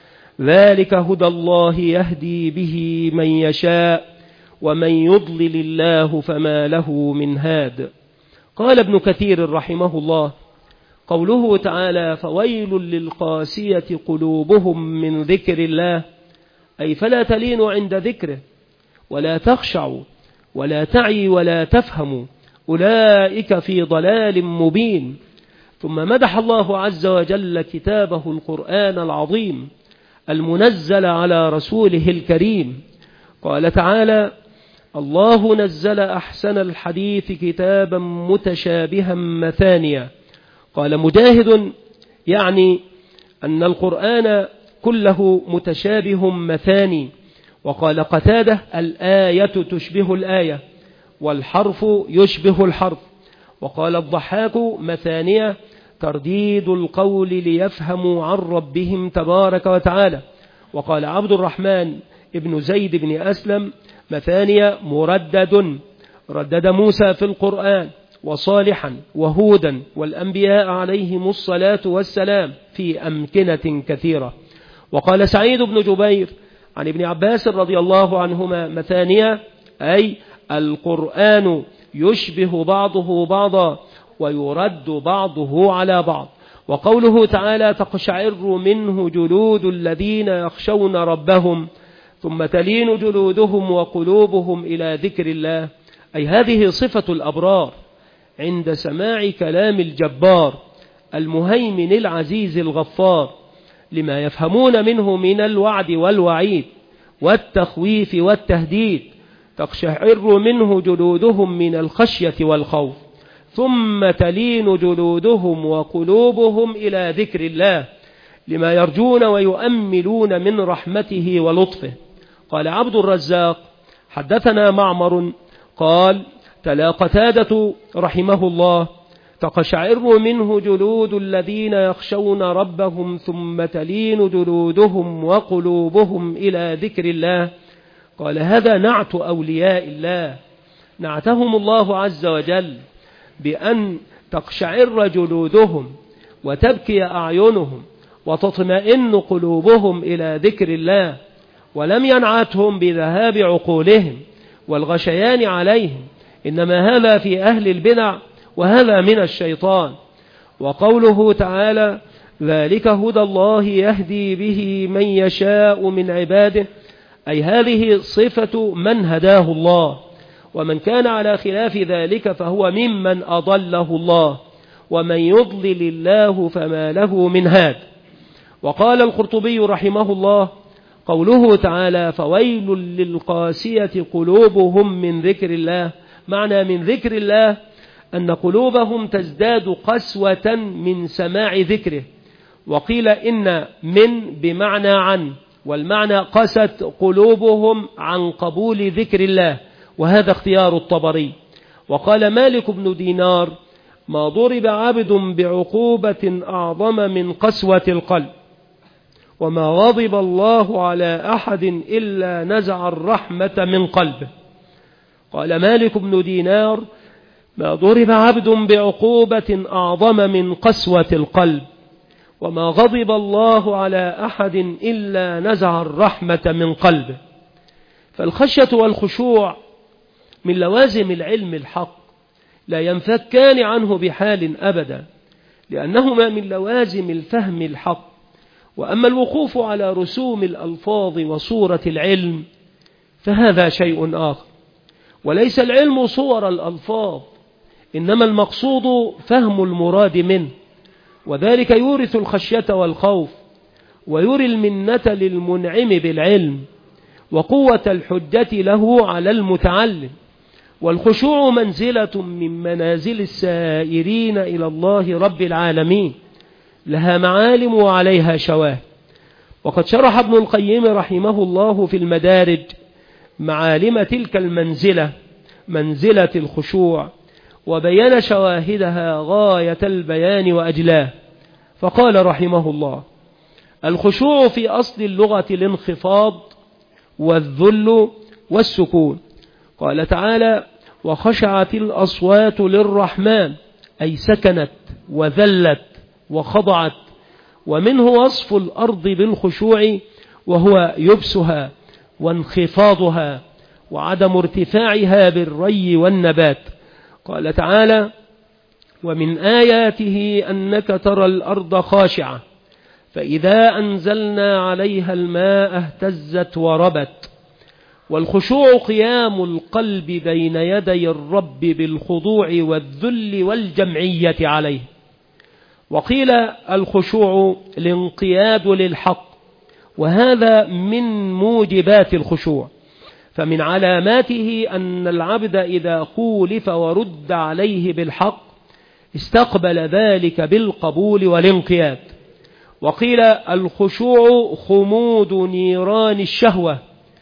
ذلك هدى الله يهدي به من يشاء ومن يضلل الله فما له من هاد. قال ابن كثير رحمه الله قوله تعالى فويل للقاسية قلوبهم من ذكر الله أي فلا تلين عند ذكره ولا تخشع ولا تعي ولا تفهم، أولئك في ضلال مبين. ثم مدح الله عز وجل كتابه القرآن العظيم المنزل على رسوله الكريم، قال تعالى الله نزل أحسن الحديث كتابا متشابها مثانية. قال مجاهد يعني أن القرآن كله متشابه مثاني، وقال قتادة الآية تشبه الآية والحرف يشبه الحرف، وقال الضحاك مثانية ترديد القول ليفهموا عن ربهم تبارك وتعالى، وقال عبد الرحمن ابن زيد بن أسلم مثانية مردد ردد موسى في القرآن وصالحا وهودا والأنبياء عليهم الصلاة والسلام في أمكنة كثيرة. وقال سعيد بن جبير عن ابن عباس رضي الله عنهما مثانية أي القرآن يشبه بعضه بعضا ويرد بعضه على بعض. وقوله تعالى تقشعر منه جلود الذين يخشون ربهم ثم تلين جلودهم وقلوبهم إلى ذكر الله أي هذه صفة الأبرار عند سماع كلام الجبار المهيمن العزيز الغفار لما يفهمون منه من الوعد والوعيد والتخويف والتهديد. تقشعر منه جلودهم من الخشية والخوف ثم تلين جلودهم وقلوبهم إلى ذكر الله لما يرجون ويؤملون من رحمته ولطفه. قال عبد الرزاق حدثنا معمر قال تلا قتادة رحمه الله تقشعر منه جلود الذين يخشون ربهم ثم تلين جلودهم وقلوبهم إلى ذكر الله. قال هذا نعت أولياء الله نعتهم الله عز وجل بأن تقشعر جلودهم وتبكي أعينهم وتطمئن قلوبهم إلى ذكر الله، ولم ينعتهم بذهاب عقولهم والغشيان عليهم، إنما هذا في أهل البدع وهذا من الشيطان. وقوله تعالى ذلك هدى الله يهدي به من يشاء من عباده أي هذه صفة من هداه الله، ومن كان على خلاف ذلك فهو ممن أضله الله، ومن يضلل الله فما له من هاد. وقال القرطبي رحمه الله قوله تعالى فويل للقاسية قلوبهم من ذكر الله معنى من ذكر الله أن قلوبهم تزداد قسوة من سماع ذكره. وقيل إن من بمعنى عن، والمعنى قست قلوبهم عن قبول ذكر الله، وهذا اختيار الطبري. وقال مالك بن دينار ما ضرب عبد بعقوبة أعظم من قسوة القلب، وما غضب الله على أحد إلا نزع الرحمة من قلبه. قال مالك بن دينار ما ضرب عبد بعقوبة أعظم من قسوة القلب، وما غضب الله على أحد إلا نزع الرحمة من قلبه. فالخشية والخشوع من لوازم العلم الحق لا ينفكان عنه بحال أبدا، لأنهما من لوازم الفهم الحق. وأما الوقوف على رسوم الألفاظ وصورة العلم فهذا شيء آخر، وليس العلم صور الألفاظ، إنما المقصود فهم المراد منه، وذلك يورث الخشية والخوف، ويري المنة للمنعم بالعلم، وقوة الحجة له على المتعلم. والخشوع منزلة من منازل السائرين إلى الله رب العالمين، لها معالم وعليها شواهد. وقد شرح ابن القيم رحمه الله في المدارج معالم تلك المنزلة، منزلة الخشوع، وبين شواهدها غاية البيان وأجلاه. فقال رحمه الله: الخشوع في أصل اللغة الانخفاض والذل والسكون. قال تعالى: وخشعت الأصوات للرحمن، أي سكنت وذلت وخضعت. ومنه وصف الأرض بالخشوع، وهو يبسها وانخفاضها وعدم ارتفاعها بالري والنبات. قال تعالى: ومن آياته أنك ترى الأرض خاشعة فإذا أنزلنا عليها الماء اهتزت وربت. والخشوع قيام القلب بين يدي الرب بالخضوع والذل والجمعية عليه. وقيل الخشوع الانقياد للحق، وهذا من موجبات الخشوع. فمن علاماته أن العبد إذا خولف ورد عليه بالحق استقبل ذلك بالقبول والانقياد. وقيل الخشوع خمود نيران الشهوة،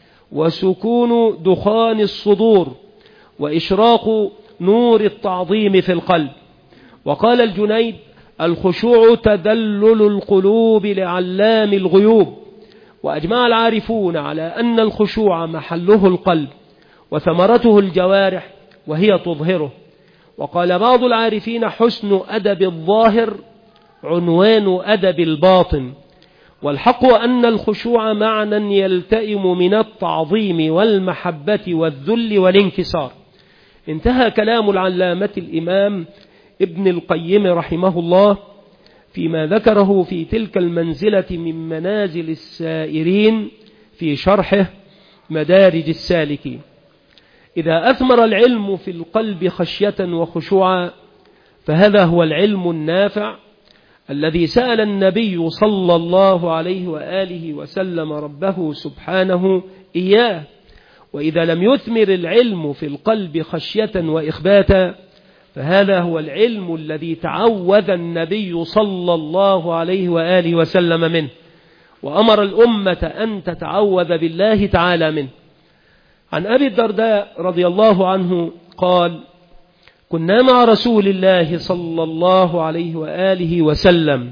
وسكون دخان الصدور، وإشراق نور التعظيم في القلب. وقال الجنيد: الخشوع تذلل القلوب لعلام الغيوب. وأجمع العارفون على أن الخشوع محله القلب وثمرته الجوارح وهي تظهره. وقال بعض العارفين: حسن أدب الظاهر عنوان أدب الباطن. والحق أن الخشوع معنى يلتئم من التعظيم والمحبة والذل والانكسار. انتهى كلام العلامة الإمام ابن القيم رحمه الله فيما ذكره في تلك المنزلة من منازل السائرين في شرحه مدارج السالكين. إذا أثمر العلم في القلب خشية وخشوعا فهذا هو العلم النافع الذي سأل النبي صلى الله عليه وآله وسلم ربه سبحانه إياه. وإذا لم يثمر العلم في القلب خشية وإخباتا فهذا هو العلم الذي تعوذ النبي صلى الله عليه وآله وسلم منه، وأمر الأمة أن تتعوذ بالله تعالى منه. عن أبي الدرداء رضي الله عنه قال: كنا مع رسول الله صلى الله عليه وآله وسلم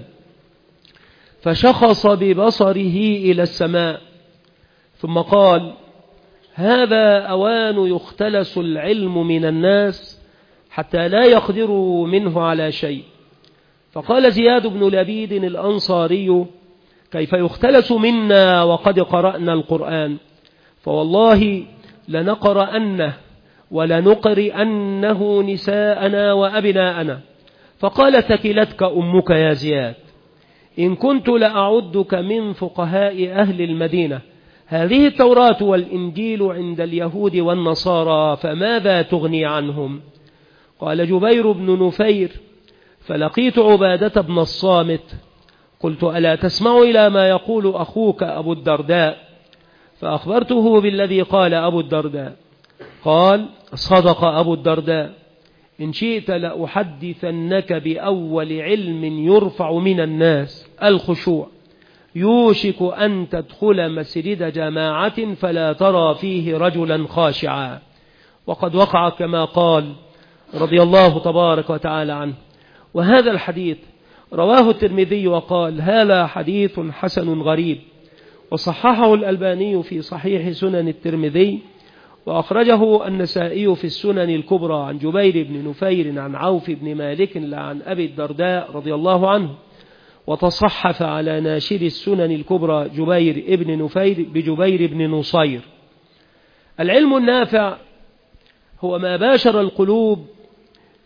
فشخص ببصره إلى السماء ثم قال: هذا أوان يختلس العلم من الناس حتى لا يقدروا منه على شيء. فقال زياد بن لبيد الأنصاري: كيف يختلس منا وقد قرأنا القرآن؟ فوالله لنقرأنه ولنقرئنه نساءنا وأبناءنا. فقال: ثكلتك أمك يا زياد، إن كنت لأعدك من فقهاء أهل المدينة. هذه التوراة والإنجيل عند اليهود والنصارى فماذا تغني عنهم؟ قال جبير بن نفير: فلقيت عبادة بن الصامت قلت: ألا تسمع إلى ما يقول أخوك أبو الدرداء؟ فأخبرته بالذي قال أبو الدرداء. قال: صدق أبو الدرداء، إن شئت لأحدثنك بأول علم يرفع من الناس الخشوع، يوشك أن تدخل مسجد جماعة فلا ترى فيه رجلا خاشعا. وقد وقع كما قال رضي الله تبارك وتعالى عنه. وهذا الحديث رواه الترمذي وقال: هذا حديث حسن غريب. وصححه الألباني في صحيح سنن الترمذي، وأخرجه النسائي في السنن الكبرى عن جبير بن نفير عن عوف بن مالك عن أبي الدرداء رضي الله عنه. وتصحف على ناشر السنن الكبرى جبير ابن نفير بجبير بن نصير. العلم النافع هو ما باشر القلوب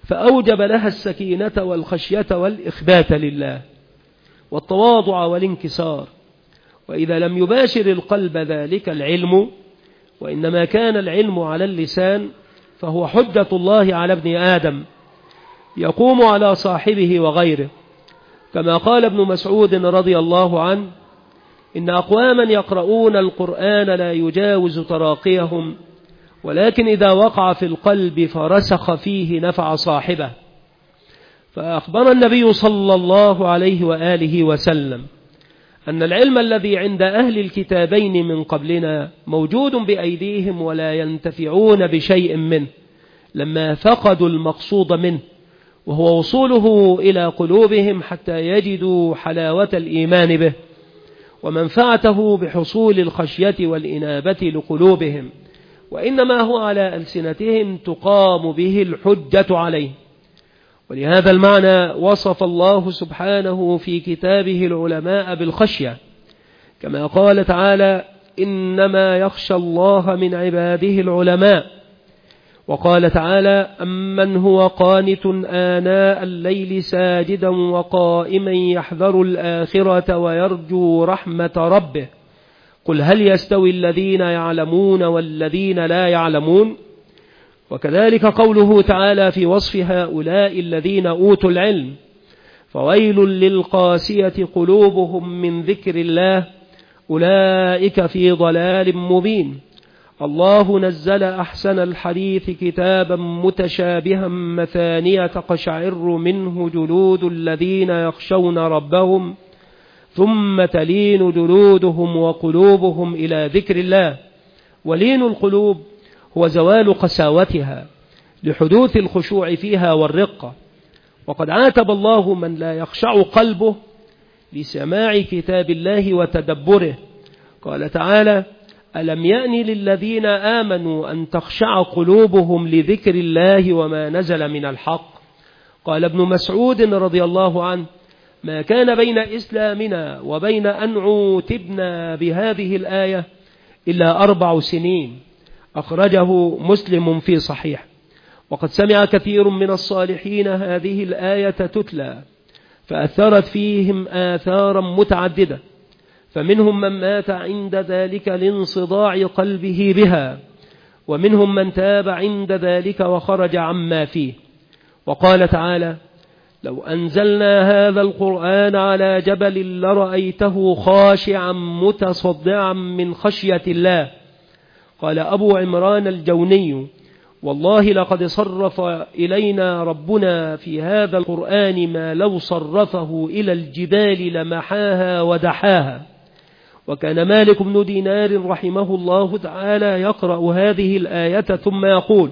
فأوجب لها السكينة والخشية والإخبات لله والتواضع والانكسار. وإذا لم يباشر القلب ذلك العلم، وإنما كان العلم على اللسان، فهو حجة الله على ابن آدم يقوم على صاحبه وغيره، كما قال ابن مسعود رضي الله عنه: إن أقواما يقرؤون القرآن لا يجاوز تراقيهم، ولكن إذا وقع في القلب فرسخ فيه نفع صاحبه. فأخبر النبي صلى الله عليه وآله وسلم أن العلم الذي عند أهل الكتابين من قبلنا موجود بأيديهم ولا ينتفعون بشيء منه لما فقدوا المقصود منه، وهو وصوله إلى قلوبهم حتى يجدوا حلاوة الإيمان به ومنفعته بحصول الخشية والإنابة لقلوبهم، وإنما هو على ألسنتهم تقام به الحجة عليه. ولهذا المعنى وصف الله سبحانه في كتابه العلماء بالخشية، كما قال تعالى: إنما يخشى الله من عباده العلماء. وقال تعالى: أمن هو قانت آناء الليل ساجدا وقائما يحذر الآخرة ويرجو رحمة ربه قل هل يستوي الذين يعلمون والذين لا يعلمون. وكذلك قوله تعالى في وصف هؤلاء الذين أوتوا العلم: فويل للقاسية قلوبهم من ذكر الله أولئك في ضلال مبين. الله نزل أحسن الحديث كتابا متشابها مثانية تقشعر منه جلود الذين يخشون ربهم ثم تلين جلودهم وقلوبهم إلى ذكر الله. ولين القلوب هو زوال قساوتها لحدوث الخشوع فيها والرقة. وقد عاتب الله من لا يخشع قلبه لسماع كتاب الله وتدبره. قال تعالى: ألم يأن للذين آمنوا أن تخشع قلوبهم لذكر الله وما نزل من الحق. قال ابن مسعود رضي الله عنه: ما كان بين إسلامنا وبين أن عوتبنا بهذه الآية إلا أربع سنين. أخرجه مسلم في صحيح. وقد سمع كثير من الصالحين هذه الآية تتلى فأثرت فيهم آثارا متعددة، فمنهم من مات عند ذلك لانصداع قلبه بها، ومنهم من تاب عند ذلك وخرج عما فيه. وقال تعالى: لو أنزلنا هذا القرآن على جبل لرأيته خاشعا متصدعا من خشية الله. قال أبو عمران الجوني: والله لقد صرف إلينا ربنا في هذا القرآن ما لو صرفه إلى الجبال لمحاها ودحاها. وكان مالك بن دينار رحمه الله تعالى يقرأ هذه الآية ثم يقول: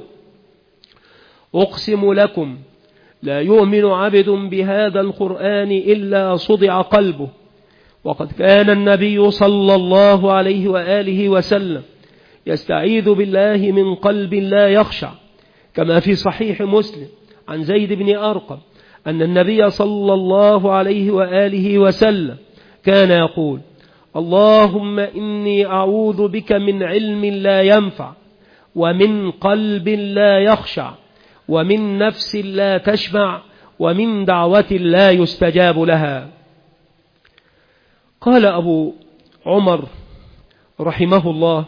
أقسم لكم لا يؤمن عبد بهذا القرآن إلا صدع قلبه. وقد كان النبي صلى الله عليه وآله وسلم يستعيذ بالله من قلب لا يخشع، كما في صحيح مسلم عن زيد بن أرقم أن النبي صلى الله عليه وآله وسلم كان يقول: اللهم إني أعوذ بك من علم لا ينفع، ومن قلب لا يخشع، ومن نفس لا تشبع، ومن دعوة لا يستجاب لها. قال أبو عمر رحمه الله: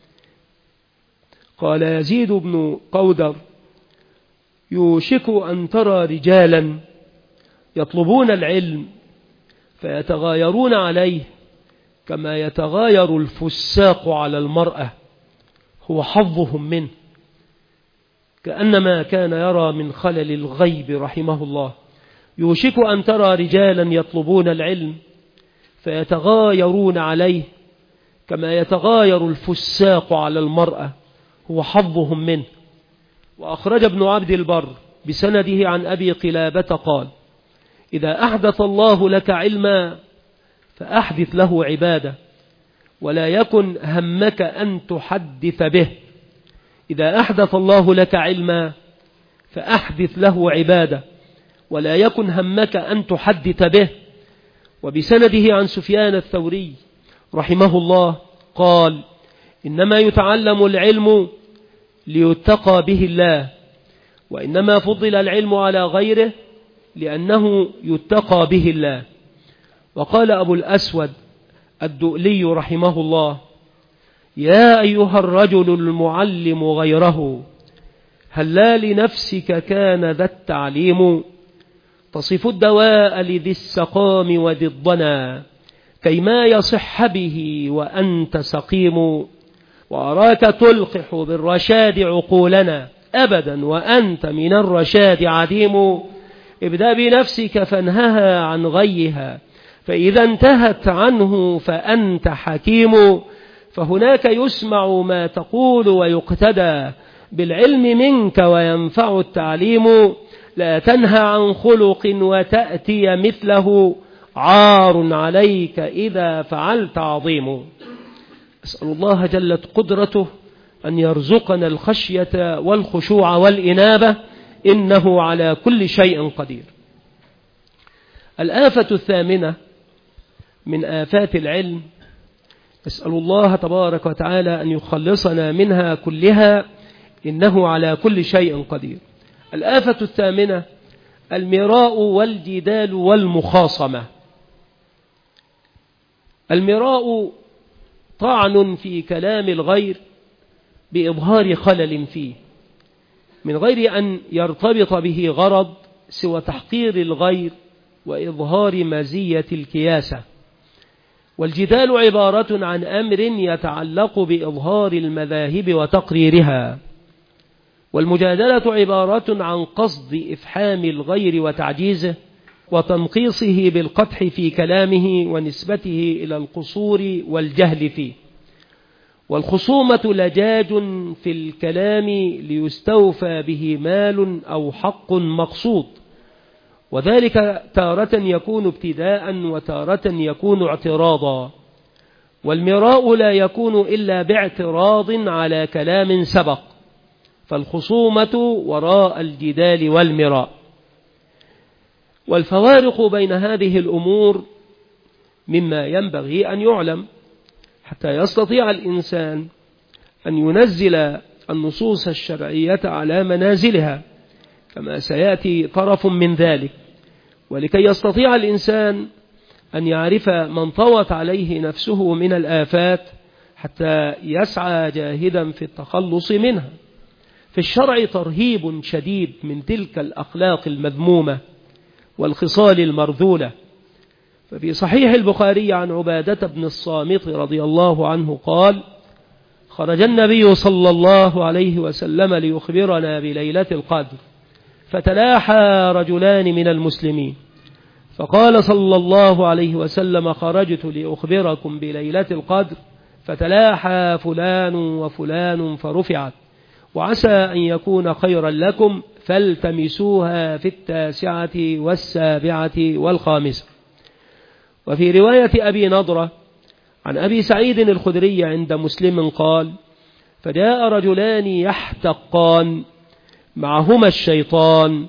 قال يزيد بن قودر: يوشك أن ترى رجالا يطلبون العلم فيتغايرون عليه كما يتغاير الفساق على المرأة، هو حظهم منه، كأنما كان يرى من خلل الغيب رحمه الله. يوشك أن ترى رجالا يطلبون العلم فيتغايرون عليه كما يتغاير الفساق على المرأة، هو حظهم منه. وأخرج ابن عبد البر بسنده عن أبي قلابة قال: إذا أحدث الله لك علما فأحدث له عبادة، ولا يكن همك أن تحدث به. إذا أحدث الله لك علما فأحدث له عبادة، ولا يكن همك أن تحدث به. وبسنده عن سفيان الثوري رحمه الله قال: إنما يتعلم العلم ليتقى به الله، وإنما فضل العلم على غيره لأنه يتقى به الله. وقال أبو الأسود الدؤلي رحمه الله: يا أيها الرجل المعلم غيره، هلا لنفسك كان ذا التعليم، تصف الدواء لذي السقام وذي الضنا، كيما يصح به وأنت سقيم، وأراك تلقح بالرشاد عقولنا أبدا وأنت من الرشاد عديم، ابدأ بنفسك فانهها عن غيها، فإذا انتهت عنه فأنت حكيم، فهناك يسمع ما تقول ويقتدى بالعلم منك وينفع التعليم، لا تنهى عن خلق وتأتي مثله، عار عليك إذا فعلت عظيم. أسأل الله جلت قدرته أن يرزقنا الخشية والخشوع والإنابة، إنه على كل شيء قدير. الآفة الثامنة من آفات العلم، أسأل الله تبارك وتعالى أن يخلصنا منها كلها، إنه على كل شيء قدير. الآفة الثامنة المراء والجدال والمخاصمة. المراء طعن في كلام الغير بإظهار خلل فيه من غير أن يرتبط به غرض سوى تحقير الغير وإظهار مزية الكياسة. والجدال عبارة عن أمر يتعلق بإظهار المذاهب وتقريرها، والمجادلة عبارة عن قصد إفحام الغير وتعجيزه وتنقيصه بالقدح في كلامه ونسبته إلى القصور والجهل فيه. والخصومة لجاج في الكلام ليستوفى به مال أو حق مقصود، وذلك تارة يكون ابتداء وتارة يكون اعتراضا. والمراء لا يكون إلا باعتراض على كلام سبق، فالخصومة وراء الجدال والمراء. والفوارق بين هذه الأمور مما ينبغي أن يعلم حتى يستطيع الإنسان أن ينزل النصوص الشرعية على منازلها، كما سيأتي طرف من ذلك. ولكي يستطيع الإنسان أن يعرف من طوت عليه نفسه من الآفات حتى يسعى جاهدا في التخلص منها. في الشرع ترهيب شديد من تلك الأخلاق المذمومة والخصال المرذولة. ففي صحيح البخاري عن عبادة بن الصامت رضي الله عنه قال: خرج النبي صلى الله عليه وسلم ليخبرنا بليلة القدر، فتلاحى رجلان من المسلمين، فقال صلى الله عليه وسلم: خرجت لأخبركم بليلة القدر، فتلاحى فلان وفلان فرفعت، وعسى أن يكون خيرا لكم، فالتمسوها في التاسعة والسابعة والخامسة. وفي رواية أبي نضرة عن أبي سعيد الخدري عند مسلم قال: فجاء رجلان يحتقان معهما الشيطان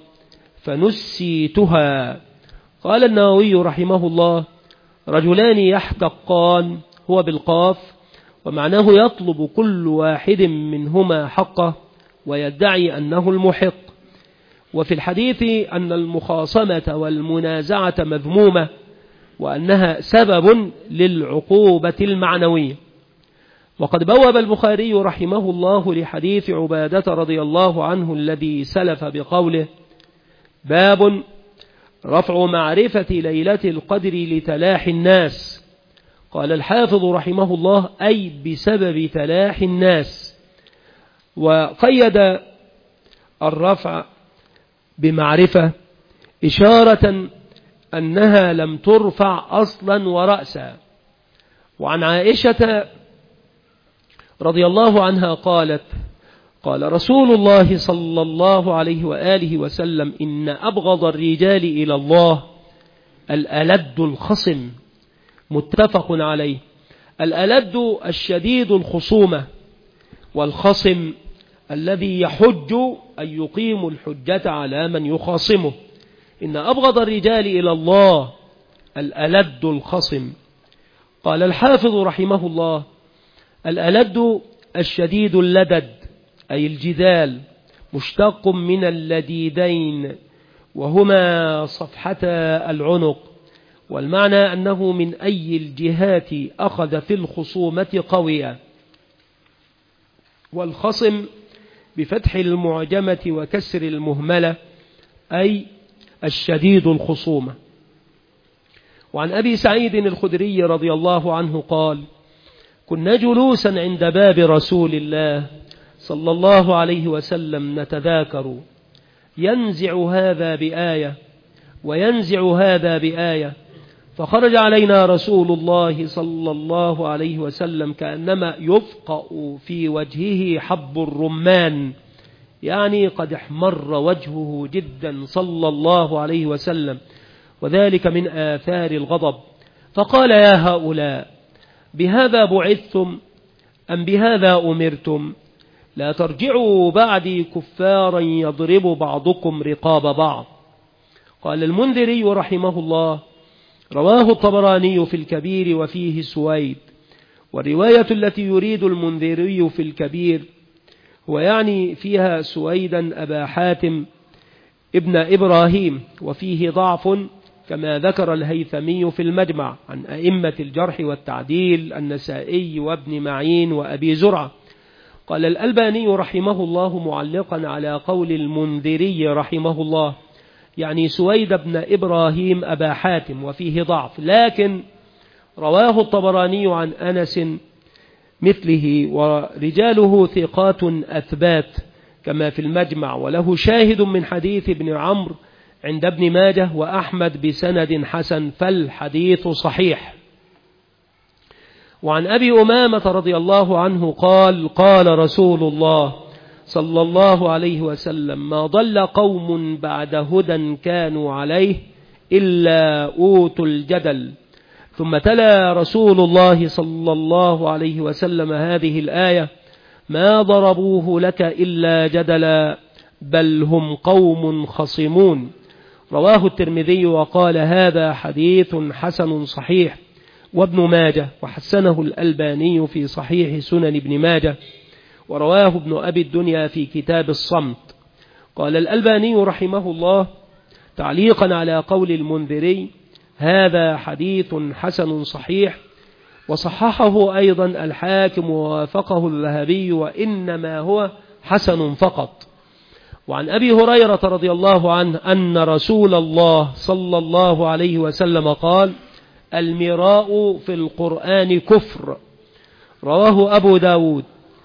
فنسيتها. قال النووي رحمه الله: رجلان يحتقان هو بالقاف، ومعناه يطلب كل واحد منهما حقه ويدعي أنه المحق. وفي الحديث أن المخاصمة والمنازعة مذمومة، وأنها سبب للعقوبة المعنوية. وقد بوب البخاري رحمه الله لحديث عبادة رضي الله عنه الذي سلف بقوله: باب رفع معرفة ليلة القدر لتلاحي الناس. قال الحافظ رحمه الله: أي بسبب تلاحي الناس. وقيد الرفع بمعرفة إشارة أنها لم ترفع أصلا ورأسا. وعن عائشة رضي الله عنها قالت: قال رسول الله صلى الله عليه وآله وسلم: إن أبغض الرجال إلى الله الألد الخصم. متفق عليه. الألد الشديد الخصومة، والخصم الذي يحج أن يقيم الحجة على من يخاصمه. إن أبغض الرجال إلى الله الألد الخصم. قال الحافظ رحمه الله: الألد الشديد اللدد، أي الجدال، مشتق من اللديدين وهما صفحتا العنق، والمعنى أنه من أي الجهات أخذ في الخصومة قوية. والخصم بفتح المعجمة وكسر المهملة أي الشديد الخصومة. وعن أبي سعيد الخدري رضي الله عنه قال: كنا جلوسا عند باب رسول الله صلى الله عليه وسلم نتذاكر، ينزع هذا بآية وينزع هذا بآية، فخرج علينا رسول الله صلى الله عليه وسلم كأنما يفقأ في وجهه حب الرمان، يعني قد احمر وجهه جدا صلى الله عليه وسلم، وذلك من آثار الغضب. فقال: يا هؤلاء، بهذا بعثتم أم بهذا أمرتم؟ لا ترجعوا بعدي كفارا يضرب بعضكم رقاب بعض. قال المنذري رحمه الله: رواه الطبراني في الكبير وفيه سويد. والرواية التي يريد المنذري في الكبير هو يعني فيها سويدا أبا حاتم ابن إبراهيم، وفيه ضعف كما ذكر الهيثمي في المجمع عن أئمة الجرح والتعديل النسائي وابن معين وأبي زرعة. قال الألباني رحمه الله معلقا على قول المنذري رحمه الله، يعني سويد بن إبراهيم أبا حاتم وفيه ضعف، لكن رواه الطبراني عن أنس مثله ورجاله ثقات أثبات كما في المجمع، وله شاهد من حديث ابن عمرو عند ابن ماجه وأحمد بسند حسن، فالحديث صحيح. وعن أبي أمامة رضي الله عنه قال: قال رسول الله صلى الله عليه وسلم: ما ضل قوم بعد هدى كانوا عليه إلا أوتوا الجدل. ثم تلا رسول الله صلى الله عليه وسلم هذه الآية: ما ضربوه لك إلا جدلا بل هم قوم خصمون. رواه الترمذي وقال: هذا حديث حسن صحيح. وابن ماجه وحسنه الألباني في صحيح سنن ابن ماجه، ورواه ابن أبي الدنيا في كتاب الصمت. قال الألباني رحمه الله تعليقا على قول المنذري: هذا حديث حسن صحيح. وصححه أيضا الحاكم ووافقه الذهبي، وإنما هو حسن فقط. وعن أبي هريرة رضي الله عنه أن رسول الله صلى الله عليه وسلم قال: المراء في القرآن كفر. رواه أبو داود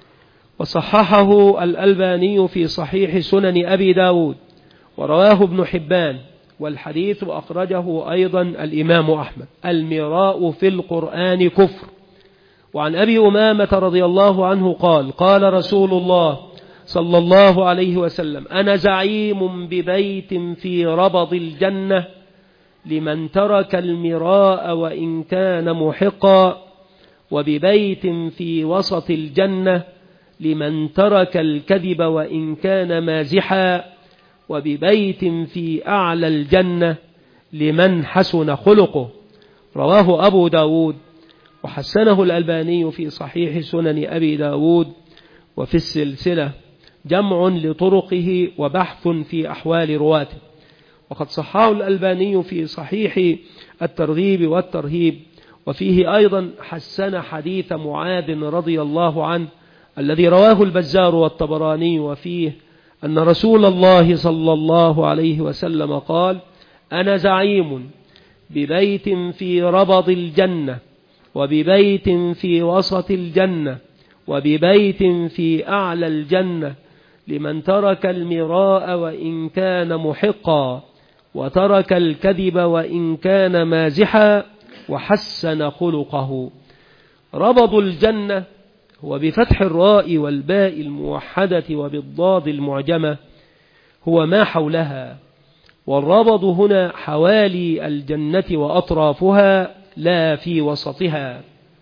وصححه الألباني في صحيح سنن أبي داود، ورواه ابن حبان، والحديث أخرجه أيضا الإمام أحمد. المراء في القرآن كفر. وعن أبي أمامة رضي الله عنه قال: قال رسول الله صلى الله عليه وسلم: أنا زعيم ببيت في ربض الجنة لمن ترك المراء وإن كان محقا، وببيت في وسط الجنة لمن ترك الكذب وإن كان مازحا، وببيت في أعلى الجنة لمن حسن خلقه. رواه أبو داود وحسنه الألباني في صحيح سنن أبي داود وفي السلسلة، جمع لطرقه وبحث في أحوال رواته. وقد صححه الألباني في صحيح الترغيب والترهيب، وفيه أيضا حسن حديث معاذ رضي الله عنه الذي رواه البزار والطبراني، وفيه أن رسول الله صلى الله عليه وسلم قال: أنا زعيم ببيت في ربض الجنة، وببيت في وسط الجنة، وببيت في أعلى الجنة لمن ترك المراء وإن كان محقا، وترك الكذب وإن كان مازحا، وحسن خلقه. ربض الجنة هو بفتح الراء والباء الموحدة وبالضاد المعجمة هو ما حولها، والربض هنا حوالي الجنة وأطرافها لا في وسطها.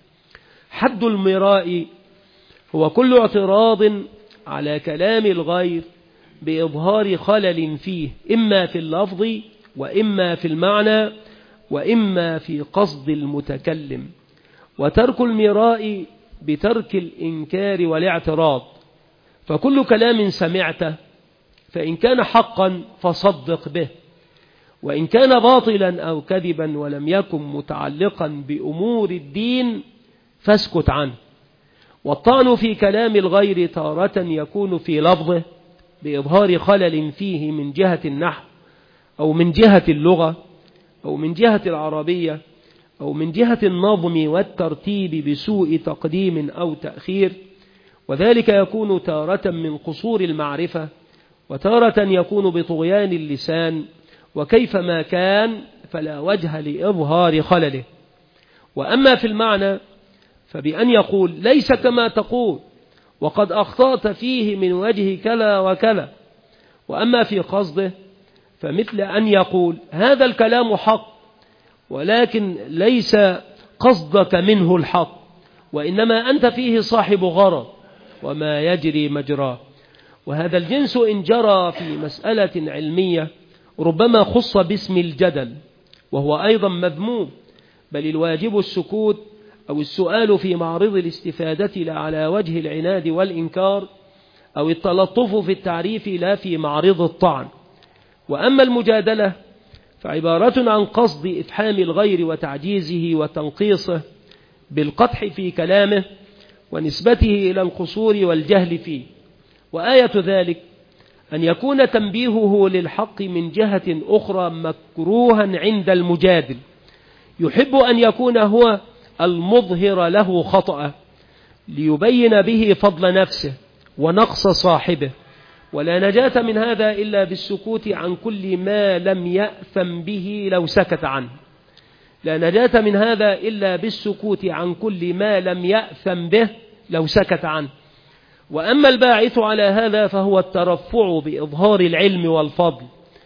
حد المراء هو كل اعتراض على كلام الغير بإظهار خلل فيه، إما في اللفظ وإما في المعنى وإما في قصد المتكلم. وترك المراء بترك الإنكار والاعتراض، فكل كلام سمعته فإن كان حقا فصدق به، وإن كان باطلا أو كذبا ولم يكن متعلقا بأمور الدين فاسكت عنه. والطعن في كلام الغير تارة يكون في لفظه بإظهار خلل فيه من جهة النحو أو من جهة اللغة أو من جهة العربية أو من جهة النظم والترتيب بسوء تقديم أو تأخير، وذلك يكون تارة من قصور المعرفة، وتارة يكون بطغيان اللسان، وكيفما كان فلا وجه لإظهار خلله. وأما في المعنى فبأن يقول ليس كما تقول وقد أخطأت فيه من وجه كلا وكلا. وأما في قصده فمثل أن يقول هذا الكلام حق ولكن ليس قصدك منه الحق، وإنما أنت فيه صاحب غرض وما يجري مجراه. وهذا الجنس إن جرى في مسألة علمية ربما خص باسم الجدل، وهو أيضا مذموم، بل الواجب السكوت أو السؤال في معرض الاستفادة لا على وجه العناد والإنكار، أو التلطف في التعريف لا في معرض الطعن. وأما المجادلة فعبارة عن قصد إفحام الغير وتعجيزه وتنقيصه بالقدح في كلامه ونسبته إلى القصور والجهل فيه. وآية ذلك أن يكون تنبيهه للحق من جهة أخرى مكروها عند المجادل، يحب أن يكون هو المظهر له خطأ ليبين به فضل نفسه ونقص صاحبه. ولا نجاة من هذا إلا بالسكوت عن كل ما لم يأثم به لو سكت عنه. لا نجاة من هذا إلا بالسكوت عن كل ما لم يأثم به لو سكت عنه. وأما الباعث على هذا فهو الترفع بإظهار العلم والفضل،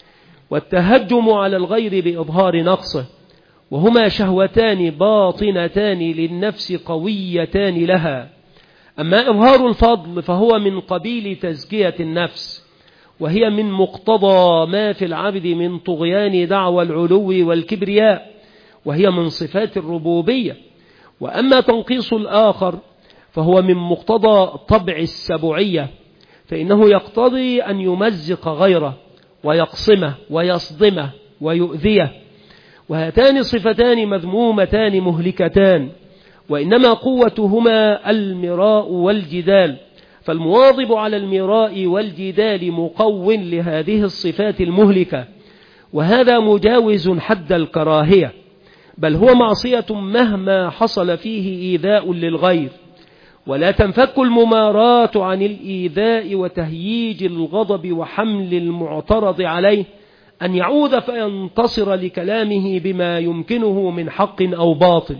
والتهجم على الغير بإظهار نقصه، وهما شهوتان باطنتان للنفس قويتان لها. أما إظهار الفضل فهو من قبيل تزكية النفس، وهي من مقتضى ما في العبد من طغيان دعوى العلو والكبرياء، وهي من صفات الربوبية. وأما تنقيص الآخر فهو من مقتضى طبع السبعية، فإنه يقتضي أن يمزق غيره ويقصمه ويصدمه ويؤذيه. وهاتان صفتان مذمومتان مهلكتان، وإنما قوتهما المراء والجدال، فالمواظب على المراء والجدال مقو لهذه الصفات المهلكة، وهذا مجاوز حد الكراهية، بل هو معصية مهما حصل فيه إيذاء للغير. ولا تنفك المماراة عن الإيذاء وتهييج الغضب وحمل المعترض عليه أن يعود فينتصر لكلامه بما يمكنه من حق أو باطل،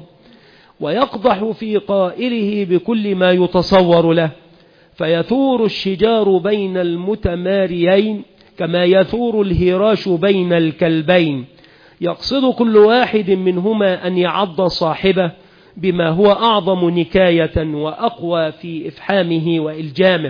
ويقضح في قائله بكل ما يتصور له، فيثور الشجار بين المتماريين كما يثور الهراش بين الكلبين، يقصد كل واحد منهما أن يعض صاحبه بما هو أعظم نكاية وأقوى في إفحامه وإلجامه.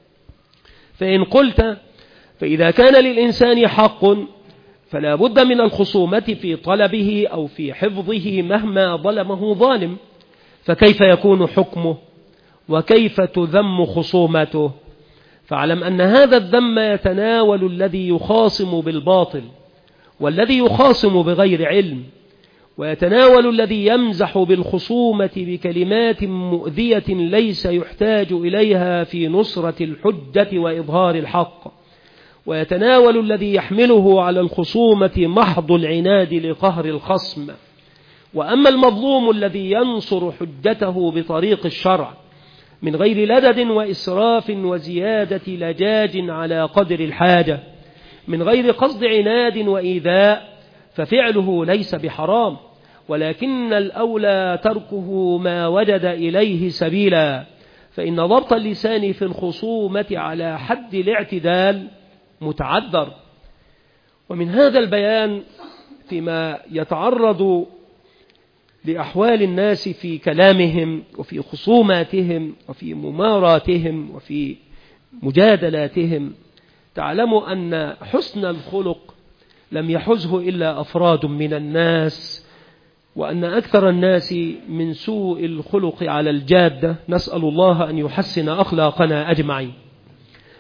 فإن قلت فإذا كان للإنسان حق فلا بد من الخصومة في طلبه أو في حفظه مهما ظلمه ظالم، فكيف يكون حكمه وكيف تذم خصومته؟ فاعلم أن هذا الذم يتناول الذي يخاصم بالباطل والذي يخاصم بغير علم، ويتناول الذي يمزح بالخصومة بكلمات مؤذية ليس يحتاج إليها في نصرة الحجة وإظهار الحق، ويتناول الذي يحمله على الخصومة محض العناد لقهر الخصم. وأما المظلوم الذي ينصر حجته بطريق الشرع من غير لدد وإسراف وزيادة لجاج على قدر الحاجة، من غير قصد عناد وإيذاء، ففعله ليس بحرام، ولكن الأولى تركه ما وجد إليه سبيلا، فإن ضبط اللسان في الخصومة على حد الاعتدال متعذر. ومن هذا البيان فيما يتعرض لأحوال الناس في كلامهم وفي خصوماتهم وفي مماراتهم وفي مجادلاتهم، تعلم أن حسن الخلق لم يحزه إلا أفراد من الناس، وأن أكثر الناس من سوء الخلق على الجادة. نسأل الله أن يحسن أخلاقنا أجمعين.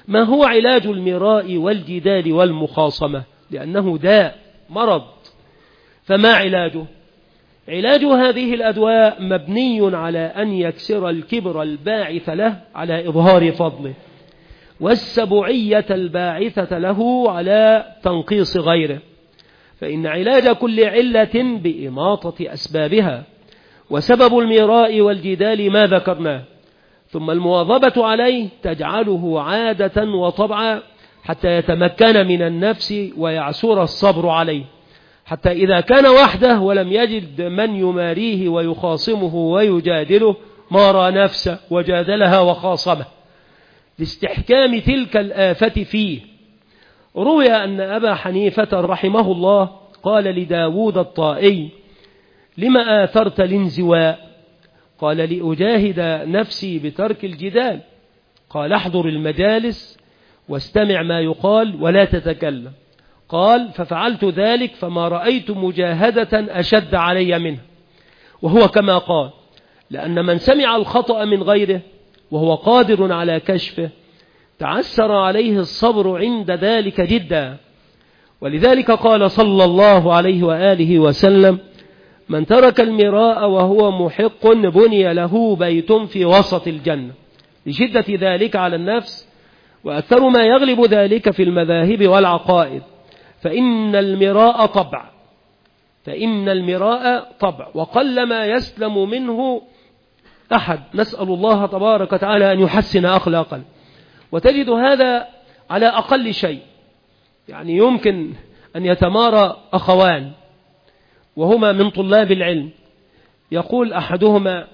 ما هو علاج المراء والجدال والمخاصمة؟ لأنه داء مرض. فما علاجه؟ علاج هذه الأدواء مبني على أن يكسر الكبر الباعث له على إظهار فضله، والسبعية الباعثة له على تنقيص غيره. فإن علاج كل علة بإماطة أسبابها، وسبب المراء والجدال ما ذكرناه، ثم المواظبة عليه تجعله عادة وطبعا حتى يتمكن من النفس ويعسر الصبر عليه، حتى إذا كان وحده ولم يجد من يماريه ويخاصمه ويجادله مارى نفسه وجادلها وخاصمه لاستحكام تلك الآفة فيه. روي أن أبا حنيفة رحمه الله قال لداود الطائي: لما آثرت الانزواء؟ قال: لأجاهد نفسي بترك الجدال. قال: احضر المجالس واستمع ما يقال ولا تتكلم. قال: ففعلت ذلك فما رأيت مجاهدة أشد علي منه. وهو كما قال، لأن من سمع الخطأ من غيره وهو قادر على كشفه تعسر عليه الصبر عند ذلك جدا. ولذلك قال صلى الله عليه وآله وسلم: من ترك المراء وهو محق بني له بيت في وسط الجنة، لشدة ذلك على النفس، وأكثر ما يغلب ذلك في المذاهب والعقائد. فإن المراء طبع فإن المراء طبع وقلما يسلم منه أحد. نسأل الله تبارك وتعالى أن يحسن أخلاقا. وتجد هذا على أقل شيء، يعني يمكن أن يتمارى أخوان وهما من طلاب العلم، يقول أحدهما: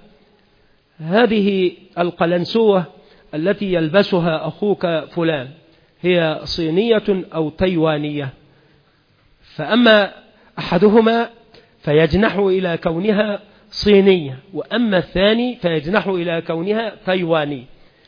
هذه القلنسوة التي يلبسها أخوك فلان هي صينية أو تايوانية؟ فأما أحدهما فيجنح إلى كونها صينية، وأما الثاني فيجنح إلى كونها تايواني،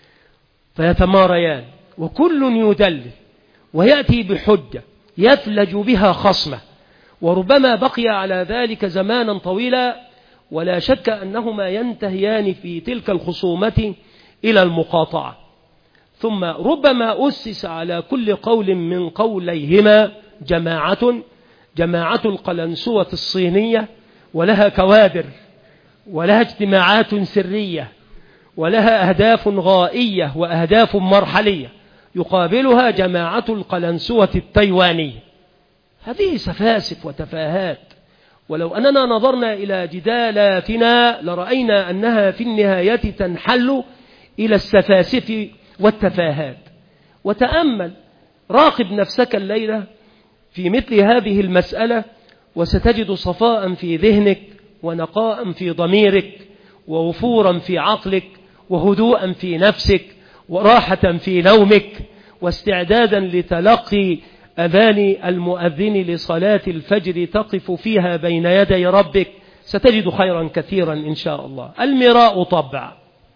فيتماريان وكل يدلل ويأتي بحجة يفلج بها خصمه، وربما بقي على ذلك زمانا طويلا، ولا شك أنهما ينتهيان في تلك الخصومة إلى المقاطعة. ثم ربما أسس على كل قول من قوليهما جماعة جماعة القلنسوة الصينية، ولها كوادر ولها اجتماعات سرية ولها أهداف غائية وأهداف مرحلية، يقابلها جماعة القلنسوة التايوانية. هذه سفاسف وتفاهات، ولو أننا نظرنا إلى جدالاتنا لرأينا أنها في النهاية تنحل إلى السفاسف والتفاهات. وتأمل، راقب نفسك الليلة في مثل هذه المسألة، وستجد صفاء في ذهنك ونقاء في ضميرك ووفورا في عقلك وهدوءا في نفسك وراحة في نومك واستعدادا لتلقي أذان المؤذن لصلاة الفجر تقف فيها بين يدي ربك. ستجد خيرا كثيرا إن شاء الله. المراء طبع،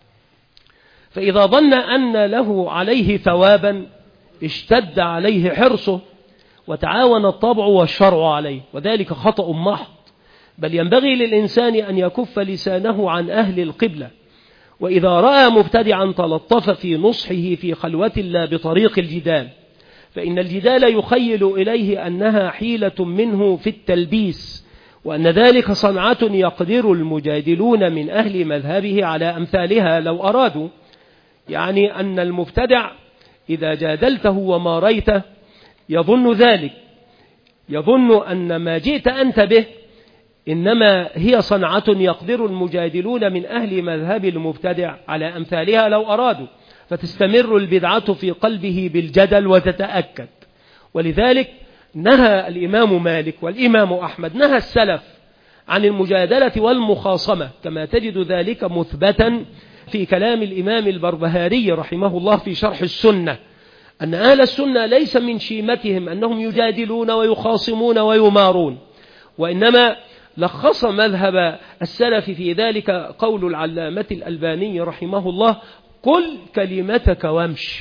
فإذا ظن أن له عليه ثوابا اشتد عليه حرصه وتعاون الطبع والشرع عليه، وذلك خطأ محض. بل ينبغي للإنسان أن يكف لسانه عن أهل القبلة، وإذا رأى مبتدعا تلطف في نصحه في خلوة الله بطريق الجدال، فإن الجدال يخيل إليه أنها حيلة منه في التلبيس، وأن ذلك صنعة يقدر المجادلون من أهل مذهبه على أمثالها لو أرادوا. يعني أن المبتدع إذا جادلته وماريته يظن ذلك، يظن أن ما جئت أنت به إنما هي صنعة يقدر المجادلون من أهل مذهب المبتدع على أمثالها لو أرادوا، فتستمر البدعة في قلبه بالجدل وتتأكد. ولذلك نهى الإمام مالك والإمام أحمد، نهى السلف عن المجادلة والمخاصمة، كما تجد ذلك مثبتا في كلام الإمام البربهاري رحمه الله في شرح السنة، أن أهل السنة ليس من شيمتهم أنهم يجادلون ويخاصمون ويمارون، وإنما لخص مذهب السلف في ذلك قول العلامة الألباني رحمه الله: قل كلمتك وامش.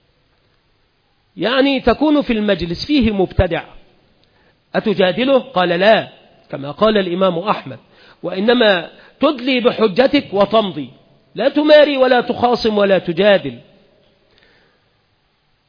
يعني تكون في المجلس فيه مبتدع أتجادله؟ قال لا، كما قال الإمام أحمد، وإنما تدلي بحجتك وتمضي، لا تماري ولا تخاصم ولا تجادل.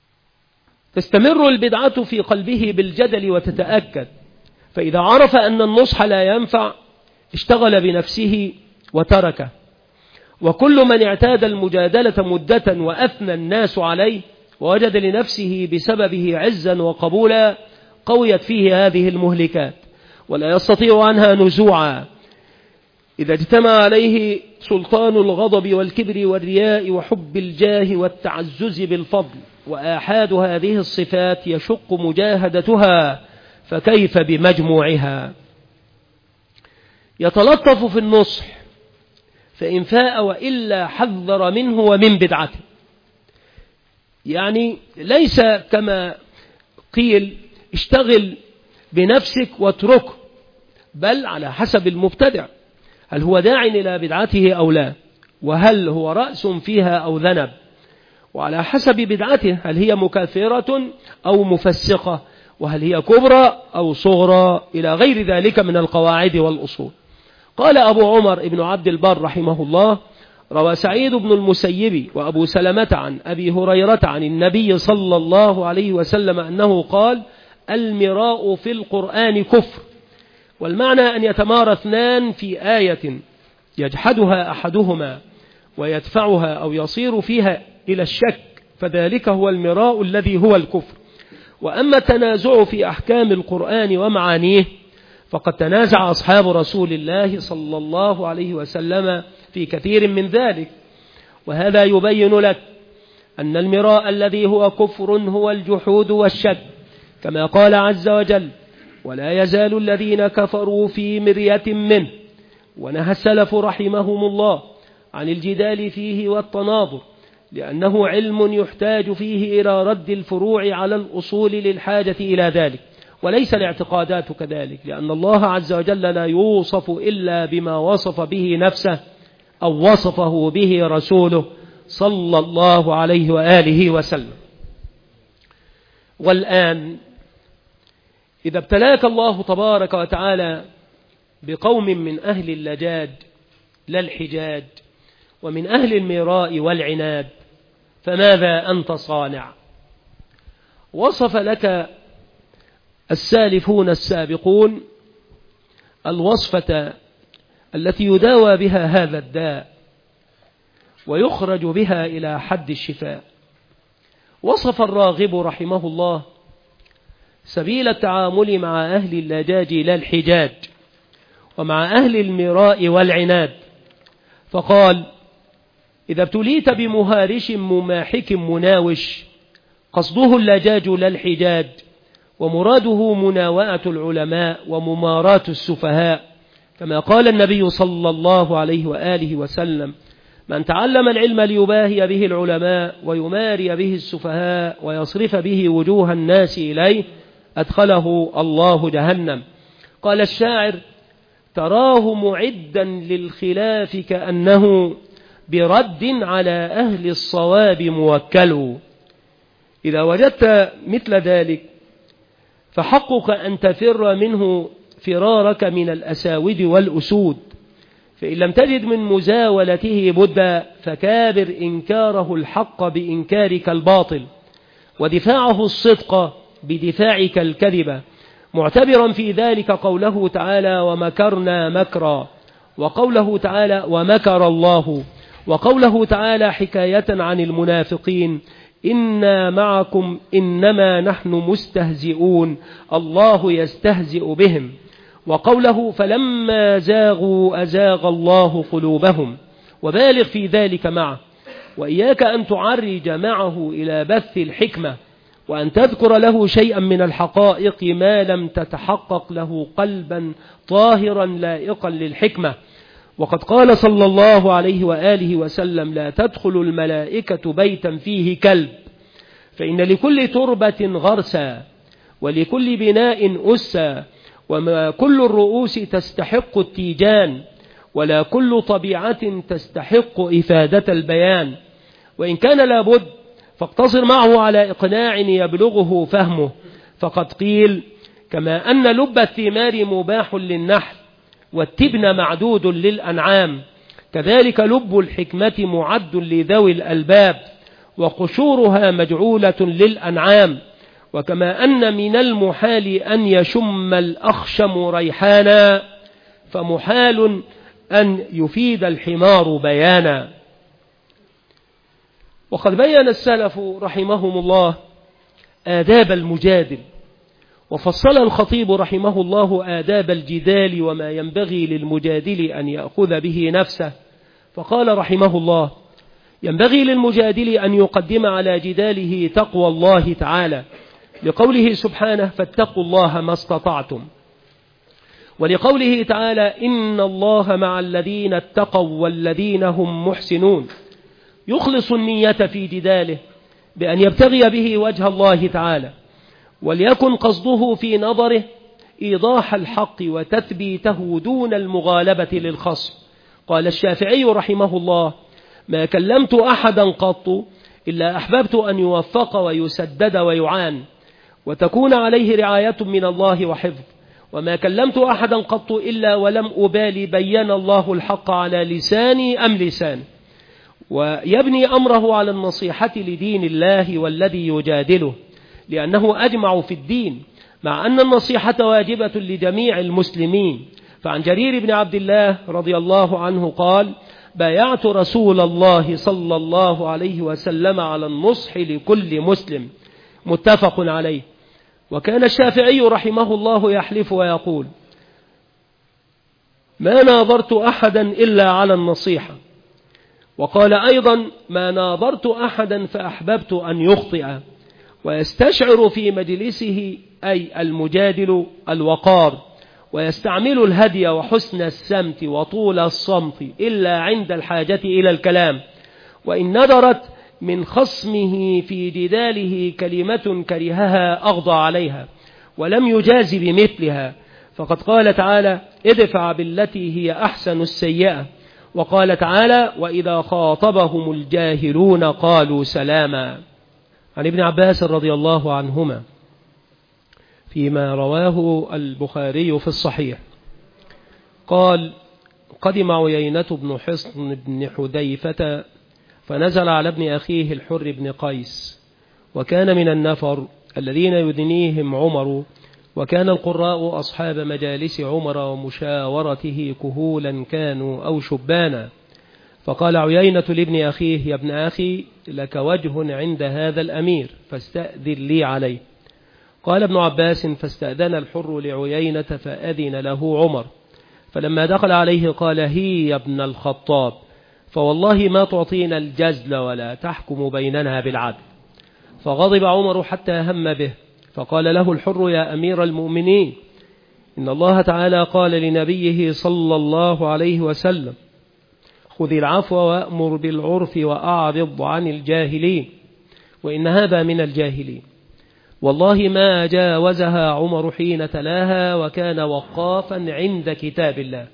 تستمر البدعة في قلبه بالجدل وتتأكد، فإذا عرف أن النصح لا ينفع اشتغل بنفسه وتركه. وكل من اعتاد المجادلة مدة وأثنى الناس عليه ووجد لنفسه بسببه عزا وقبولا قويت فيه هذه المهلكات ولا يستطيع عنها نزوعا. إذا اجتمع عليه سلطان الغضب والكبر والرياء وحب الجاه والتعزز بالفضل وآحاد هذه الصفات يشق مجاهدتها، فكيف بمجموعها؟ يتلطف في النصح فإن فاء وإلا حذر منه ومن بدعته. يعني ليس كما قيل اشتغل بنفسك واتركه، بل على حسب المبتدع، هل هو داع إلى بدعته أو لا، وهل هو رأس فيها أو ذنب، وعلى حسب بدعته هل هي مكافرة أو مفسقة، وهل هي كبرى أو صغرى، إلى غير ذلك من القواعد والأصول. قال أبو عمر ابن عبد البر رحمه الله: روى سعيد بن المسيب وأبو سلمة عن أبي هريرة عن النبي صلى الله عليه وسلم أنه قال: المراء في القرآن كفر. والمعنى أن يتمارى اثنان في آية يجحدها أحدهما ويدفعها أو يصير فيها إلى الشك، فذلك هو المراء الذي هو الكفر. وأما التنازع في أحكام القرآن ومعانيه فقد تنازع أصحاب رسول الله صلى الله عليه وسلم في كثير من ذلك، وهذا يبين لك أن المراء الذي هو كفر هو الجحود والشك، كما قال عز وجل: ولا يزال الذين كفروا في مرية منه. ونهى السلف رحمهم الله عن الجدال فيه والتناظر، لأنه علم يحتاج فيه إلى رد الفروع على الأصول للحاجة إلى ذلك، وليس الاعتقادات كذلك، لأن الله عز وجل لا يوصف إلا بما وصف به نفسه أو وصفه به رسوله صلى الله عليه وآله وسلم. والآن إذا ابتلاك الله تبارك وتعالى بقوم من أهل اللجاج لا الحجاج ومن أهل المراء والعناد، فماذا أنت صانع؟ وصف لك السالفون السابقون الوصفة التي يداوى بها هذا الداء ويخرج بها إلى حد الشفاء. وصف الراغب رحمه الله سبيل التعامل مع أهل اللجاج لا الحجاج ومع أهل المراء والعناد، فقال: إذا ابتليت بمهارش مماحك مناوش قصده اللجاج لا الحجاج، ومراده مناوئة العلماء ومماراة السفهاء، كما قال النبي صلى الله عليه وآله وسلم: من تعلم العلم ليباهي به العلماء ويماري به السفهاء ويصرف به وجوه الناس إليه أدخله الله جهنم. قال الشاعر: تراه معدا للخلاف كأنه برد على أهل الصواب موكل. إذا وجدت مثل ذلك فحقك أن تفر منه فرارك من الأساود والأسود، فإن لم تجد من مزاولته بدا فكابر إنكاره الحق بإنكارك الباطل، ودفاعه الصدق بدفاعك الكذب، معتبرا في ذلك قوله تعالى: ومكرنا مكرا، وقوله تعالى: ومكر الله، وقوله تعالى حكاية عن المنافقين: إنا معكم إنما نحن مستهزئون الله يستهزئ بهم، وقوله: فلما زاغوا أزاغ الله قلوبهم، وبالغ في ذلك معه. وإياك أن تعرج معه إلى بث الحكمة، وأن تذكر له شيئا من الحقائق ما لم تتحقق له قلبا طاهرا لائقا للحكمة. وقد قال صلى الله عليه وآله وسلم: لا تدخل الملائكة بيتا فيه كلب، فإن لكل تربة غرسا ولكل بناء أسا، وما كل الرؤوس تستحق التيجان، ولا كل طبيعة تستحق إفادة البيان. وإن كان لابد فاقتصر معه على إقناع يبلغه فهمه، فقد قيل: كما أن لب الثمار مباح للنحل والتبن معدود للأنعام، كذلك لب الحكمة معد لذوي الألباب وقشورها مجعولة للأنعام. وكما أن من المحال أن يشم الأخشم ريحانا فمحال أن يفيد الحمار بيانا. وقد بين السلف رحمهم الله آداب المجادل، وفصل الخطيب رحمه الله آداب الجدال وما ينبغي للمجادل أن يأخذ به نفسه، فقال رحمه الله: ينبغي للمجادل أن يقدم على جداله تقوى الله تعالى، لقوله سبحانه: فاتقوا الله ما استطعتم، ولقوله تعالى: إن الله مع الذين اتقوا والذين هم محسنون. يخلص النية في جداله بأن يبتغي به وجه الله تعالى، وليكن قصده في نظره إيضاح الحق وتثبيته دون المغالبة للخصم. قال الشافعي رحمه الله: ما كلمت أحدا قط إلا أحببت أن يوفق ويسدد ويعان وتكون عليه رعاية من الله وحفظ، وما كلمت أحدا قط إلا ولم أبالي بين الله الحق على لساني أم لسان. ويبني أمره على النصيحة لدين الله والذي يجادله، لأنه أجمع في الدين، مع أن النصيحة واجبة لجميع المسلمين. فعن جرير بن عبد الله رضي الله عنه قال: بايعت رسول الله صلى الله عليه وسلم على النصح لكل مسلم، متفق عليه. وكان الشافعي رحمه الله يحلف ويقول: ما ناظرت أحدا إلا على النصيحة. وقال أيضا: ما ناظرت أحدا فأحببت أن يخطئ. ويستشعر في مجلسه أي المجادل الوقار، ويستعمل الهدي وحسن السمت وطول الصمت إلا عند الحاجة إلى الكلام، وإن ندرت من خصمه في جداله كلمة كرهها أغضى عليها ولم يجاز بمثلها، فقد قال تعالى: ادفع بالتي هي أحسن السيئة. وقال تعالى: وإذا خاطبهم الجاهلون قالوا سلاما. عن ابن عباس رضي الله عنهما فيما رواه البخاري في الصحيح قال: قدم عيينة بن حصن بن حذيفة فنزل على ابن أخيه الحر بن قيس، وكان من النفر الذين يدنيهم عمر، وكان القراء أصحاب مجالس عمر ومشاورته كهولا كانوا أو شبانا. فقال عيينة لابن أخيه: يا ابن أخي، لك وجه عند هذا الأمير فاستأذن لي عليه. قال ابن عباس: فاستأذن الحر لعيينة فأذن له عمر، فلما دخل عليه قال: هي يا ابن الخطاب، فوالله ما تعطينا الجزل ولا تحكم بيننا بالعدل. فغضب عمر حتى هم به، فقال له الحر: يا أمير المؤمنين، إن الله تعالى قال لنبيه صلى الله عليه وسلم: خذ العفو وأمر بالعرف وأعرض عن الجاهلين، وإن هذا من الجاهلين. والله ما جاوزها عمر حين تلاها، وكان وقافا عند كتاب الله.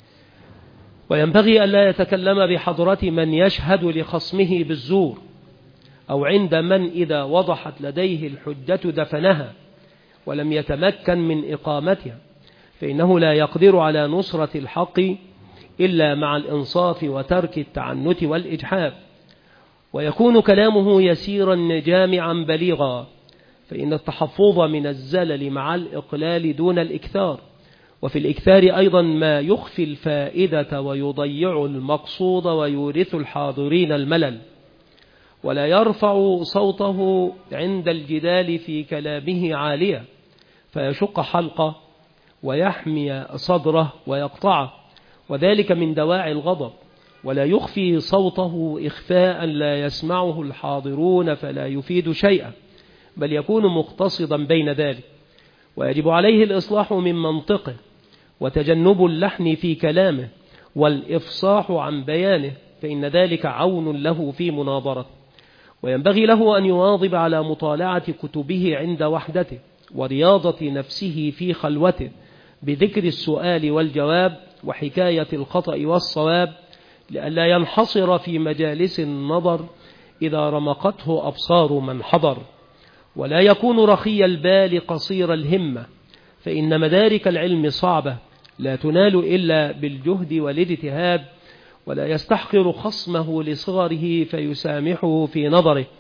وينبغي ألا يتكلم بحضرة من يشهد لخصمه بالزور، أو عند من إذا وضحت لديه الحجة دفنها ولم يتمكن من إقامتها، فإنه لا يقدر على نصرة الحق إلا مع الإنصاف وترك التعنت والإجحاف. ويكون كلامه يسيرا جامعا بليغا، فإن التحفظ من الزلل مع الإقلال دون الإكثار، وفي الإكثار أيضا ما يخفي الفائدة ويضيع المقصود ويورث الحاضرين الملل. ولا يرفع صوته عند الجدال في كلامه عالية فيشق حلقه ويحمي صدره ويقطعه، وذلك من دواعي الغضب. ولا يخفي صوته إخفاء لا يسمعه الحاضرون فلا يفيد شيئا، بل يكون مقتصدا بين ذلك. ويجب عليه الإصلاح من منطقه، وتجنب اللحن في كلامه، والإفصاح عن بيانه، فإن ذلك عون له في مناظرته. وينبغي له أن يواظب على مطالعة كتبه عند وحدته، ورياضة نفسه في خلوته، بذكر السؤال والجواب وحكاية الخطأ والصواب، لئلا ينحصر في مجالس النظر إذا رمقته أبصار من حضر. ولا يكون رخي البال قصير الهمة، فإن مدارك العلم صعبة لا تنال إلا بالجهد والاجتهاد. ولا يستحقر خصمه لصغره فيسامحه في نظره،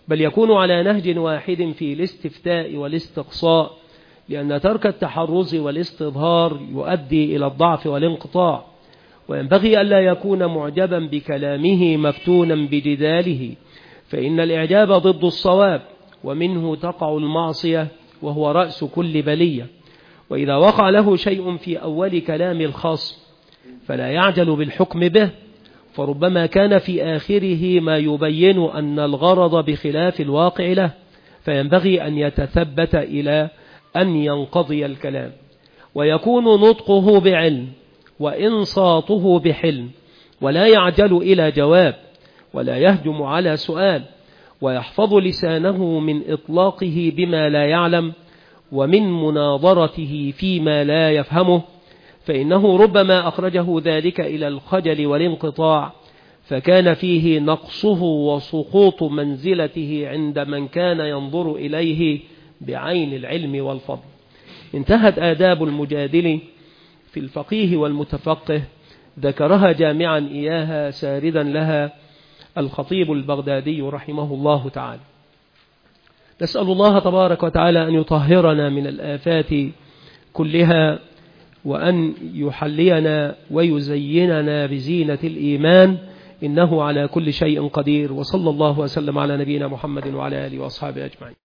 بل يكون على نهج واحد في الاستفتاء والاستقصاء، لأن ترك التحرز والاستظهار يؤدي إلى الضعف والانقطاع. وينبغي ألا يكون معجبا بكلامه مفتونا بجداله، فإن الإعجاب ضد الصواب، ومنه تقع المعصية وهو رأس كل بلية. وإذا وقع له شيء في أول كلام الخصم فلا يعجل بالحكم به، فربما كان في آخره ما يبين أن الغرض بخلاف الواقع له، فينبغي أن يتثبت إلى أن ينقضي الكلام، ويكون نطقه بعلم وإنصاته بحلم، ولا يعجل إلى جواب، ولا يهجم على سؤال، ويحفظ لسانه من إطلاقه بما لا يعلم، ومن مناظرته فيما لا يفهمه، فإنه ربما أخرجه ذلك إلى الخجل والانقطاع، فكان فيه نقصه وسقوط منزلته عند من كان ينظر إليه بعين العلم والفضل. انتهت آداب المجادل في الفقيه والمتفقه، ذكرها جامعا إياها ساردا لها الخطيب البغدادي رحمه الله تعالى. نسأل الله تبارك وتعالى أن يطهرنا من الآفات كلها، وأن يحلينا ويزيننا بزينة الإيمان، إنه على كل شيء قدير. وصلى الله وسلم على نبينا محمد وعلى آله وأصحابه أجمعين.